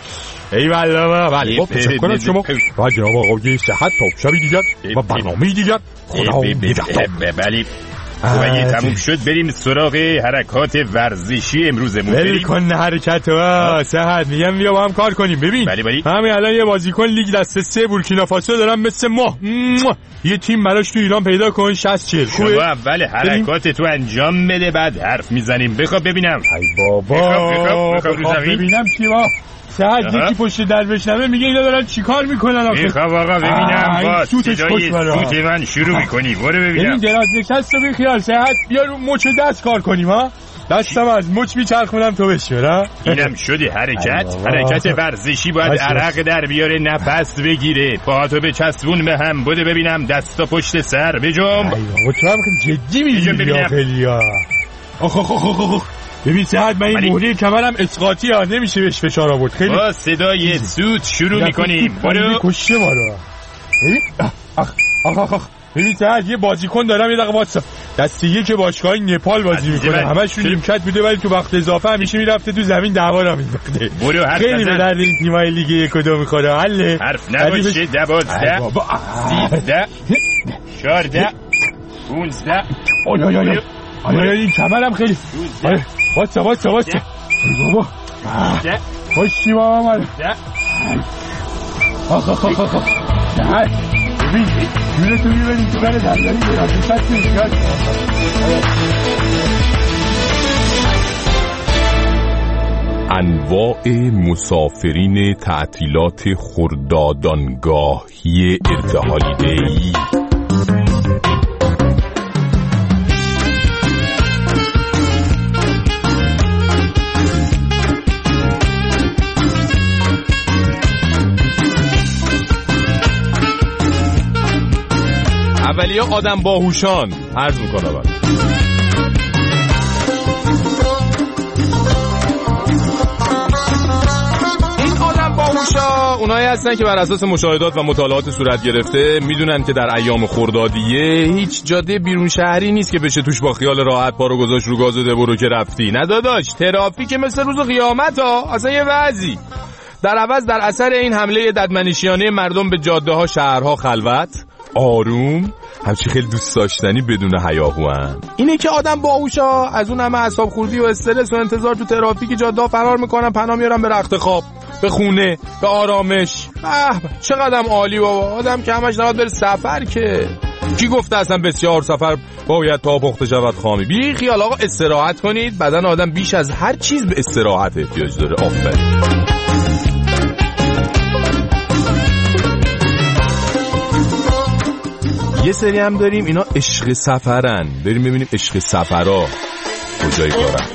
J: ای والله. بله خب تشکر شما. با جناب آقای صحت تا شبی دیگر و برنامه دیگر. خدا
L: بله و یه تموم شد بریم سراغ حرکات ورزشی امروزمون.
J: بریم کن حرکت ها صحت میگم بیا با هم کار کنیم. ببین همین الان یه بازیکن لیگ دسته 3 بورکینافاسو دارم مثل ما یه تیم براش تو ایران پیدا کن 60-40.
L: شما اول حرکات تو انجام بده بعد حرف میزنیم. بخواب ببینم.
J: ای بابا بخواب ببینم چی با صحت یکی پشت در بشنمه میگه اینا دارن چیکار میکنن آخه.
L: میخوام آقا ببینم با صدای سوت من شروع میکنی. برو ببینم.
J: این دراز نشست رو بخیال صحت بیا رو مچ دست کار کنیم ها. دستم از مچ میچرخونم تو بشور.
L: اینم شده حرکت ورزشی باید عرق در بیاره نفس بگیره پاهاتو بچسبون به هم. بده ببینم دستا پشت سر بجنب.
J: تو هم جدی میگی یا خیلیا. ببین صحت من این مهره کمرم اسقاطی ها نمیشه بهش فشار آورد. خیلی
L: با صدای سوت شروع میکنیم. برو
J: کشه ما رو. ببین صحت یه بازیکن دارم یه دقیقه واتساپ دسته یک باشگاه نپال بازی میکنه همشون نیمکت بوده ولی تو وقت اضافه همیشه میرفته تو زمین دعوا را مینداخته.
L: برو حرف
J: خیلی به درد این تیمای لیگ یک و دو میخوره. حله
L: حرف نباشه 12 13 14 15
J: آیا این کمرم خیلی واتسا بابا خوشی بابا من ببین جونه تو میبریم تو کار دلالی
B: انواع مسافرین تعطیلات خردادانگاهی ارتحالیده‌ای. اولیه آدم باهوشان عرض میکنم باهوشا اونایی هستن که بر اساس مشاهدات و مطالعات صورت گرفته میدونن که در ایام خردادیه هیچ جاده بیرون شهری نیست که بشه توش با خیال راحت پارو گذاشت رو گاز و برو که رفتی. نه داداش، ترافیک مثل روز قیامت ها، اصلا یه وضعی. در عوض در اثر این حمله ددمنشیانه مردم به جاده ها شهرها خلوت، آروم، همچی خیلی دوست داشتنی بدون هیاهوان. اینه که آدم باهوشا از اون همه اعصاب خوردی و استرس و انتظار تو ترافیک جاده فرار میکنن، پناه میارن به رخت خواب، به خونه، به آرامش. چقدرم عالی بابا. آدم که همش نباید بره سفر که. کی گفته اصلا بسیار سفر باید تا پخته شود خامی؟ بی خیال آقا، استراحت کنید. بدن آدم بیش از هر چیز به استراحت احتیاج داره. آفرین. یه سری هم داریم اینا عشق سفرن. بریم ببینیم عشق سفرها کجای کارن.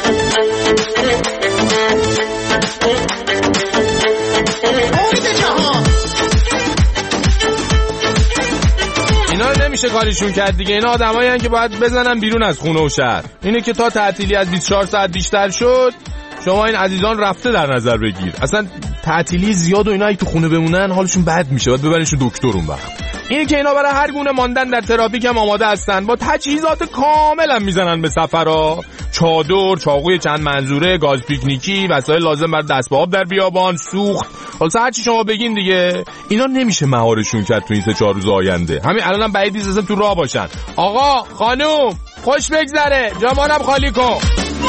B: اینا نمیشه کاریشون کرد دیگه. اینا آدمایی هستن که باید بزنن بیرون از خونه و شهر. اینه که تا تعطیلی از 24 ساعت بیشتر شد شما این عزیزان رفته در نظر بگیر. اصلا تعطیلی زیاد و اینا اگه تو خونه بمونن حالشون بد میشه، باید ببرنشون دکتر اون وقت. اینه که اینا برای هر گونه ماندن در ترافیک هم آماده هستن. با تجهیزات کامل هم میزنن به سفرها. چادر، چاقوی چند منظوره، گاز پیکنیکی، وسایل لازم برای دست به آب در بیابان، سوخت، حالا هر چی شما بگین دیگه. اینا نمیشه مهارشون کرد تو این 3-4 روز آینده. همین الانم بعید نیست اصلا تو راه باشن. آقا، خانوم، خوش بگذره، جامانم خالی کن.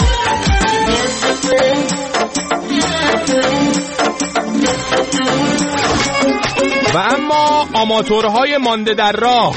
B: و اما آماتورهای مانده در راه،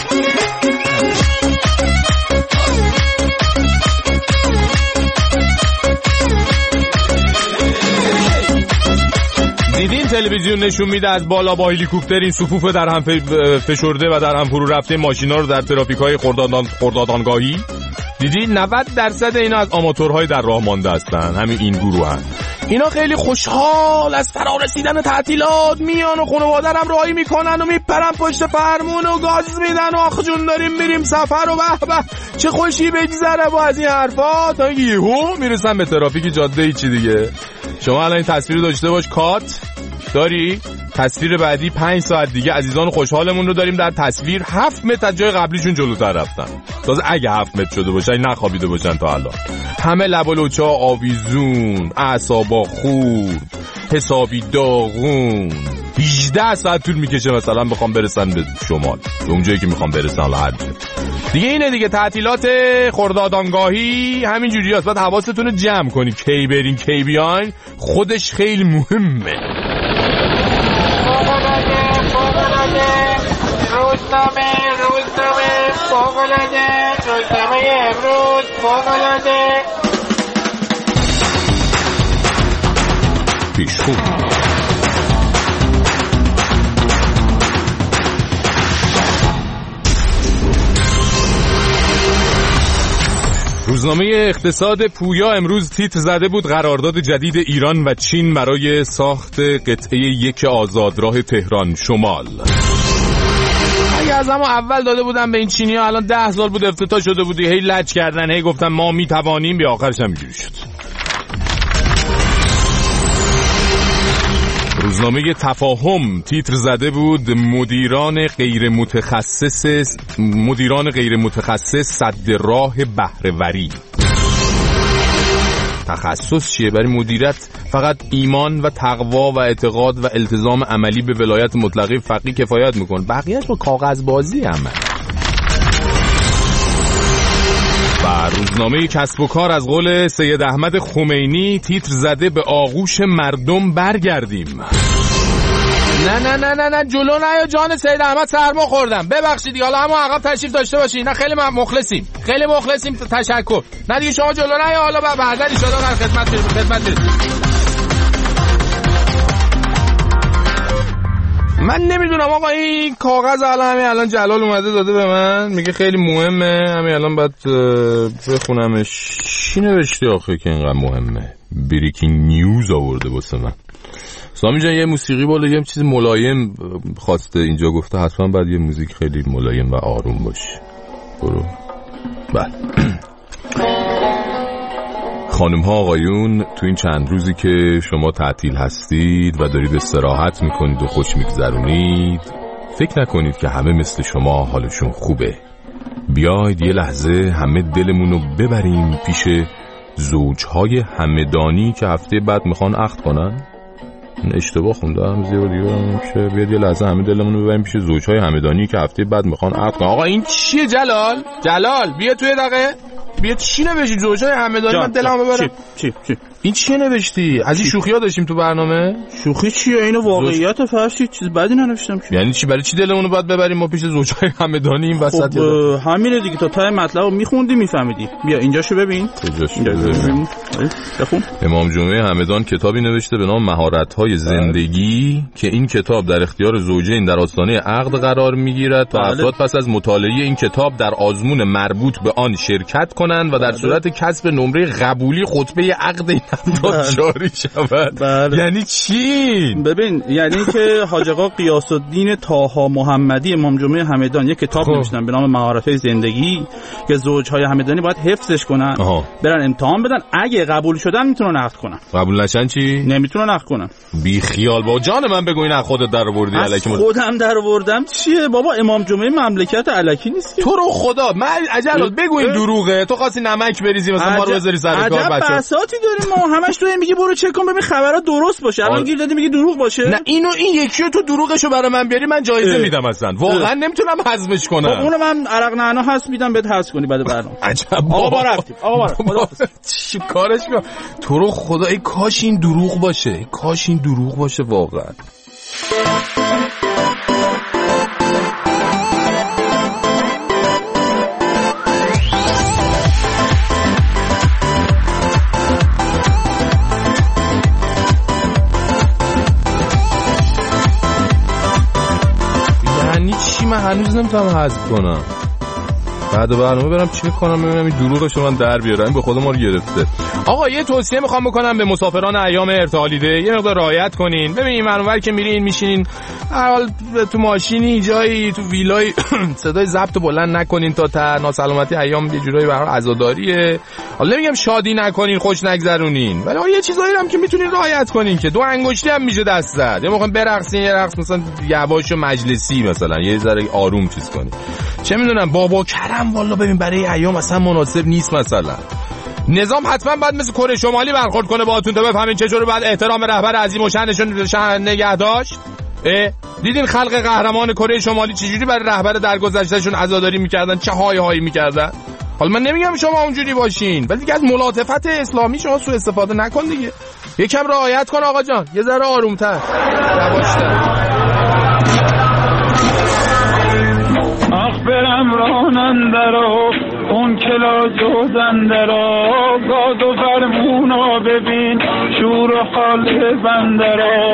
B: دیدین تلویزیون نشون میده از بالا با هلیکوپتر این صفوف در هم فشرده و در هم فرو رفته ماشینا رو در ترافیک‌های خردادانگاهی دیدین؟ 90% اینا از آماتورهای در راه مانده هستن. همین این گروه هن. اینا خیلی خوشحال از فرا رسیدن تعطیلات میان و خانواده هم راهی میکنن و میپرن پشت فرمون و گاز میدن و آخ جون داریم میریم سفر و به به چه خوشی بگذره با از این حرفا، تا یهو میرسن به ترافیک جاده. ای چی دیگه؟ شما الان این تصویر داشته باش. کات داری؟ تصویر بعدی 5 ساعت دیگه عزیزان خوشحالمون رو داریم در تصویر 7 متر از جای قبلیشون جلوتر رفتن. تازه اگه 7 متر شده باشن، نخوابیده باشن تا الان. همه لب و لوچه آویزون، اعصابا خورد، حسابی داغون. 18 ساعت طول میکشه مثلا بخوام برسن به شمال، به اون جایی که میخوام برسن. هر جا دیگه اینه دیگه. تعطیلات خردادانگاهی همین جوریاست. باید حواستون رو جمع کنی کی برین کی بیاین. خودش خیلی مهمه.
D: روزنامه امروز فوق‌العاده.
B: پیشخون روزنامه اقتصاد پویا امروز تیتر زده بود قرارداد جدید ایران و چین برای ساخت قطعه 1 آزادراه تهران شمال. اگه از همون اول داده بودن به این چینی‌ها الان 10 سال بود افتتاح شده بود. هی لج کردن، هی گفتن ما میتوانیم، به آخرش هم اینجوری شد. روزنامه تفاهم تیتر زده بود مدیران غیر متخصص سد راه بهره‌وری. تخصص چیه؟ برای مدیریت فقط ایمان و تقوا و اعتقاد و التزام عملی به ولایت مطلقه فقیه کفایت میکنه، بقیه‌اش با کاغذ بازی همه. و روزنامه کسب و کار از قول سید احمد خمینی تیتر زده به آغوش مردم برگردیم. نه جلو نه یا جان سید احمد سرما خوردم، ببخشید دیگه، حالا همون عقب تشریف داشته باشین. نه خیلی مخلصیم تشکر. نه دیگه شما جلو نه یا حالا بعدن ان شاءالله خدمت. من نمیدونم آقا، این کاغذ الان جلال اومده داده به من، میگه خیلی مهمه، همین الان باید بخونمش. چی نوشته آخه که اینقدر مهمه؟ بریکینگ نیوز آورده واسه من. سامی جان یه موسیقی بالا، یه چیز ملایم خواسته اینجا، گفته حتما باید یه موزیک خیلی ملایم و آروم باشه. برو. بله. خانم ها آقایون، تو این چند روزی که شما تعطیل هستید و دارید استراحت میکنید و خوش میگذرونید، فکر نکنید که همه مثل شما حالشون خوبه. بیاید یه لحظه همه دلمونو ببریم پیش زوجهای همدانی که هفته بعد میخوان عقد کنن. اشتباه خوندم زیادی. بیاید یه لحظه همه دلمونو ببریم پیش زوجهای همدانی که هفته بعد میخوان عقد کنن. آقا این چیه جلال بیا توی دقیقه. بیا چی نوشتی زوجهای همدانی؟ من دلمو ببرم. چی این چیه نوشتی؟ از این شوخی‌ها داشتیم تو برنامه؟
M: شوخی چیه؟ اینو واقعیت فرشی چیز بدی ننوشتم.
B: یعنی چی؟ برای چی دلمونو باید ببریم ما پیش زوجهای همدانی این وسط؟
M: خب همینه دیگه، تا تای مطلبو میخوندی میفهمیدی. بیا اینجاشو ببین. ببین. بخون.
B: امام جمعه همدان کتابی نوشته به نام مهارت‌های زندگی که این کتاب در اختیار زوجین در آستانه عقد قرار میگیرد تا افراد پس از مطالعه این کتاب در آزمون مربوط به آن شرکت کنند و در صورت کسب نمره قبولی خطبه عقد این افراد جاری شود. یعنی چی؟
M: ببین یعنی که حاج آقا غیاث الدین طاها محمدی امام جمعه همدان یک کتاب نوشتن به نام مهارت‌های زندگی که زوج‌های همدانی باید حفظش کنن، برن امتحان بدن، اگه قبول شدن میتونن عقد کنن،
B: قبول نشن چی؟
M: نمیتونن عقد کنن.
B: بی خیال با جان من بگو این از خودت در آوردی الکی؟
M: خودم در آوردم چیه بابا؟ امام جمعه مملکت الکی نیست.
B: تو رو خدا من عجل بگو این دروغه. تو خواستی نمک بریزی مثلا ما رو بذاری سر کار بچه.
M: عجب بساطی داریم ما، همش تو میگی برو چک کن ببین خبرات درست باشه، الان گیر دادی میگی دروغ باشه.
B: نه این یکیو تو دروغشو برای من بیاری من جایزه میدم اصلا. واقعا نمیتونم هضمش کنم.
M: خب اونو من عرق نعنا هست میدم بهت حذف کنی بعد برنامه.
B: عجب
M: آقا با رفتیم. آقا با
B: چی کارش میکنم؟ تو رو خدا ای کاش این دروغ باشه، کاش این دروغ باشه واقعا. یعنی چی؟ من هنوز نمیتونم حذف کنم. بعد برنامه برم چی کنم ببینم این دروغشو من در بیارم. به خود ما رو گرفته. آقا یه توصیه میخوام بکنم به مسافران ایام ارتحالیده، یه مقدار رعایت کنین. ببین منور که میرین میشینین حال تو ماشینی جایی تو ویلای صدای ضبط بلند نکنین تا ناسلامتی ایام یه جورایی برای عزاداریه. حالا نمیگم شادی نکنین خوش نگذرونین، ولی یه چیزایی هم که میتونین رعایت کنین که 2 انگشتی هم میشه دست زد. یا میخوام برقصین یه رقص مثلا یواش و مجلسی مثلا یه ذره آروم چیز کنین. چه میدونم بابا کرم والا ببین برای ایام اصلا مناسب نیست. مثلا نظام حتما باید مثل کره شمالی برخورد کنه باهاتون تا بفهمین چجوری باید احترام رهبر عظیم و شأنشون نگه داشت. دیدین خلق قهرمان کره شمالی چجوری برای رهبر درگذشتهشون عزاداری میکردن، چه هایی میکردن. حالا من نمیگم شما اونجوری باشین، ولی دیگه از ملاطفت اسلامی شما سوء استفاده نکن دیگه. یکم رعایت کن آقا جان، یه ذره آرومتر، یواشتر.
N: برم راننده را اون کلا جوزنده را گاز و فرمونا ببین شور و حال بنده را.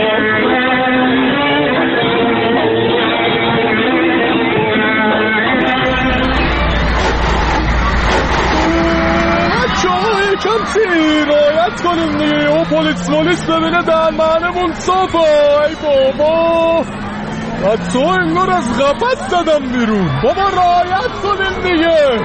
J: یکم رعایت کنیم دیگه. او پلیس ببینه دهنمون صافه. ای بابا تو انگار از قفس زدم بیرون. بابا رعایت کنیم دیگه.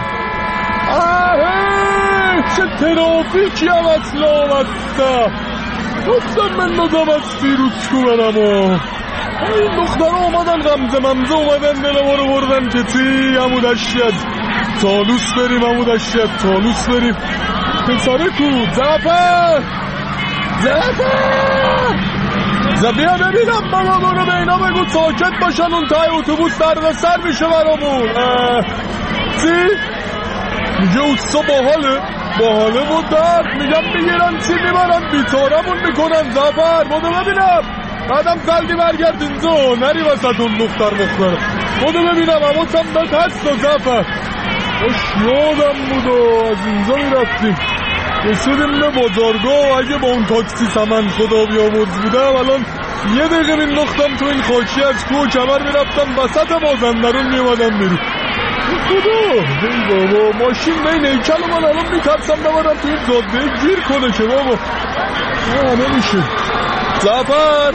J: چه ترافیکی هم اصلا آمدسته. گفتم من نظام از فیروز کنم. این دختر اومدن غمزه اومدن دل ما رو بردن که تی همون اشیت تالوس بریم. پسره کو زفر بیا ببینم بابا برو به اینا بگو ساکت باشن اون تای اتوبوس دردسر میشه برامون. چی؟ میگه اوستا باحاله و درد میگم میگیرن چی میبرن بیتارمون میکنن. زفر بودو ببینم بعدم زلدی برگرد اینجا نری وسط اون مختر بودو ببینم هموتم بهت هست و زفر یادم بودو از اینجا میرفتیم رسیدیم به بازارگاه و اگه با اون تاکسی سمن خدا بیامرز بودم الان یه دقیقه مینداختم تو این خاکی از کوه کمر میرفتم وسط مازندرون میومدم بیرون. خدا ای بابا ماشین بین هیکل و من الان میترسم ببرم تو این زاده گیر کنه که بابا نمیشه. زفر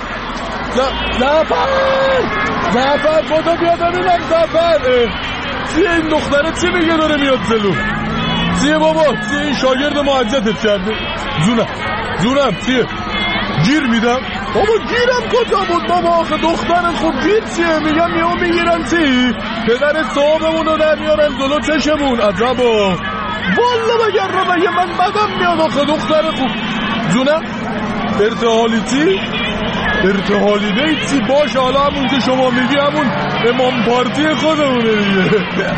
J: خدا بیا ببینم. زفر چیه این دختره چی میگه داره میاد جلو؟
B: چیه بابا؟ چیه این شاگرد ما اذیتت کرده؟ جونم چیه؟ گیر میدم؟ بابا گیرم کجا بود بابا؟ آخه دخترت خب گیر چیه؟ میگم میام میگیرم چی؟ پدر صاحبمون رو در میارن جلو چشمون. عجبا والا مگه من بدم میاد آخه دختر خوب. جونم ارتحالی چی؟ ارتحالی بیتی باشه، حالا همون که شما میگی همون امام پارتی خودمونه دیگه.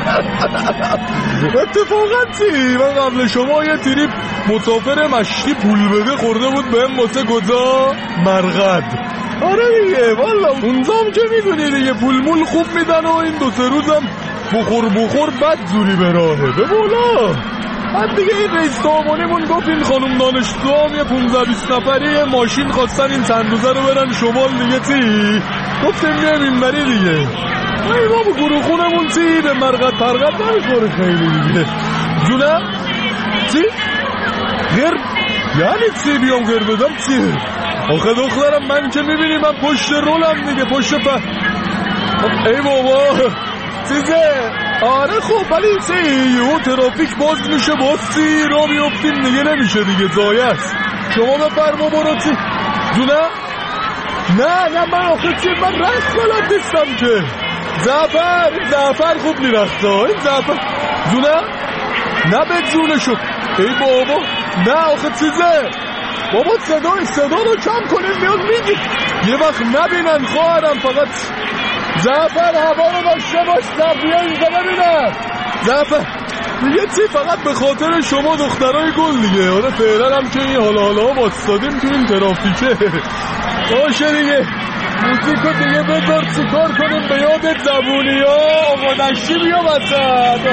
B: اتفاقا چی؟ من قبل شما یه تریپ مسافر مشتی پول بده خورده بود بهم واسه کجا؟ مرقد. آره دیگه والا اونجام که میدونی دیگه پول مول خوب میدن و این 2-3 روزم بخور بد زوری به راهه. به مولا بعد دیگه این رئیس سامانیمون گفت این خانم دانشجو هم یه 15-20 نفری ماشین خواستن این چند روزه رو برن شمال دیگه چی؟ گفتیم میام این بری دیگه. ای بابا گروه خونمون چی؟ به مرقد پرقد نمیخوره خیلی دیگه. جونم؟ چی؟ غیر؟ یعنی چی بیام غیر بدم چی؟ آخه دخترم من که میبینی من پشت رولم دیگه پشت ای بابا چیزه؟ آره خب ولی چی؟ یهو ترافیک باز میشه باستی را بیفتیم دیگه نمیشه دیگه زایه است. شما بفرما برو چی؟ جونم؟ نه من آخه چی؟ من رقص بلد نیستم که. زعفر خوب میرخصه این زعفر. جونم؟ نه به جونشو. ای بابا نه آخه چیزه؟ بابا صدا رو کم کنیم میاد میگی یه وقت نبینن خواهرم. فقط زعفر هوا رو داشته باش. بیا اینجا ببینم زعفر دیگه چی؟ فقط به خاطر شما دخترای گل دیگه. حالا فعلا هم که این حالا باستادیم تو این ترافیکه باشه دیگه. موزیکو دیگه بذار چیکار کنیم به یاد زبونی ها. آقا نشی بیا وسط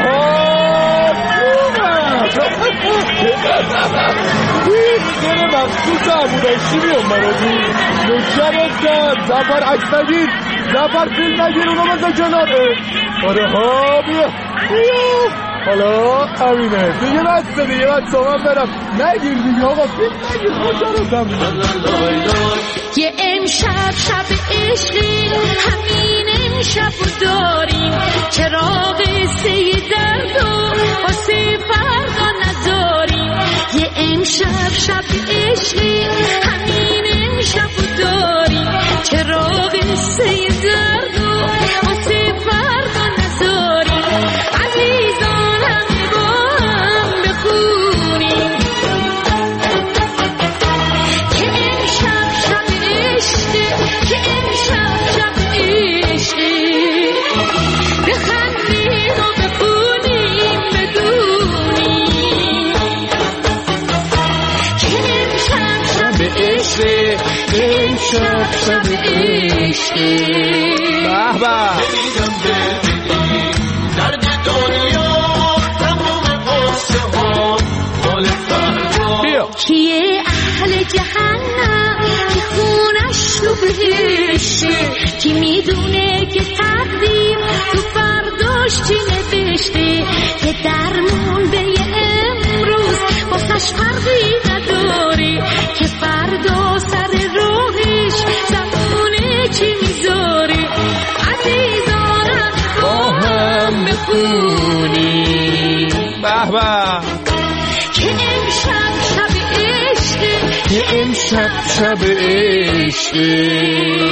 B: این مخصوص عبودشی بیام برادی نوکرت کرد. زفر عکس نگیر، زفر فیلم نگیر، اونو بزن کنار. آره ها بیا حالا همینه دیگه. بسته دیگه بسته من برم. نگیر دیگه آقا فیلم نگیر خوشارتم.
O: یه امشب شب عشقی همین امشب داریم. چراغ سه درد و واسه فردا نداریم. یه امشب شب عشقی همین امشب داریم. چراغ سه درد و واسه فردا نداریم. عزیزان همه با هم بخونیم که امشب شب عشقی، که امشب شب عشقی. بخندیم و بخونیم بدونیم که امشب شب عشقی، که امشب شب عشقی.
B: به به
A: درد دنیا تمام قصه ها مال فردا.
O: کیه اهل جهنم که خونش رو بهشه؟ کی میدونه که تقدیم تو فرداش چی نوشته؟ که درمون به امروز واسش فرقی نداره، که فردا سر راهش زمونه چی میذاره. عزیزانم با هم بخونیم
B: به به
O: که امشب شب عشقی،
B: که امشب شب عشقی.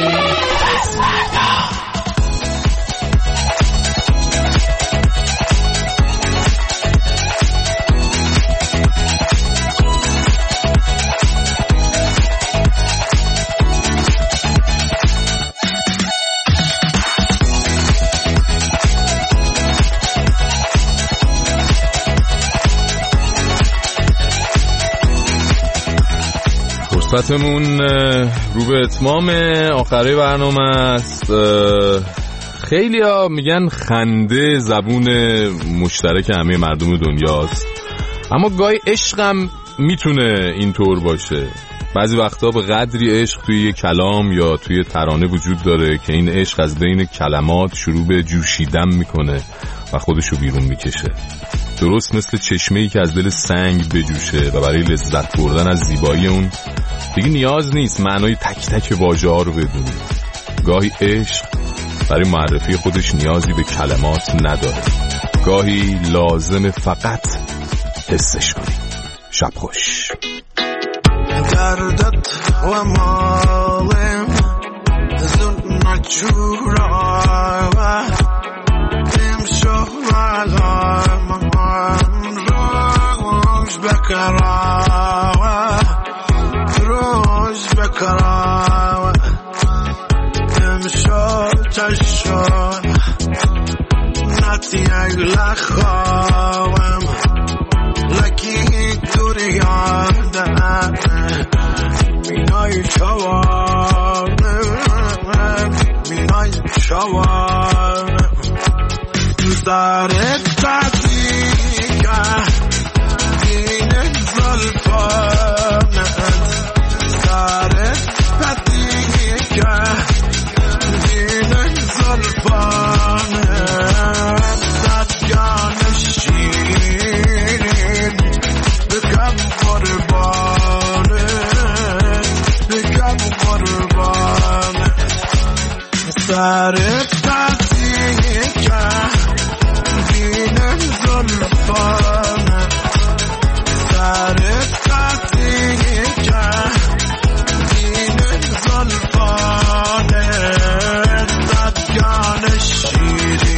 B: فرصتمون رو به اتمام آخره برنامه است. خیلی ها میگن خنده زبون مشترک همه مردم دنیاست، اما گاهی عشقم میتونه اینطور باشه. بعضی وقتا به قدری عشق توی یه کلام یا توی ترانه وجود داره که این عشق از بین کلمات شروع به جوشیدن میکنه و خودشو بیرون میکشه. درست مثل چشمه‌ای که از دل سنگ بجوشه و برای لذت بردن از زیبایی اون دیگه نیاز نیست معنای تک تک واژه‌ها رو بدونی. گاهی عشق برای معرفی خودش نیازی به کلمات نداره. گاهی لازم فقط
P: حسش کنیم. شب خوش.
Q: دردت و مالم زود نجورا و امشو علام روش بکرا و روش بکرا و امشو چشو نتی اگل خواهم لکی دوری آدم مینای شوانه مینای شوانه داره تدیگه دین زلفانه داره تدیگه دین زلفانه دادگان شیرین بکم قربانه بکم قربانه سر تدیگه دین زلفانه سر تدیگه دین زلفانه دادگان شیرین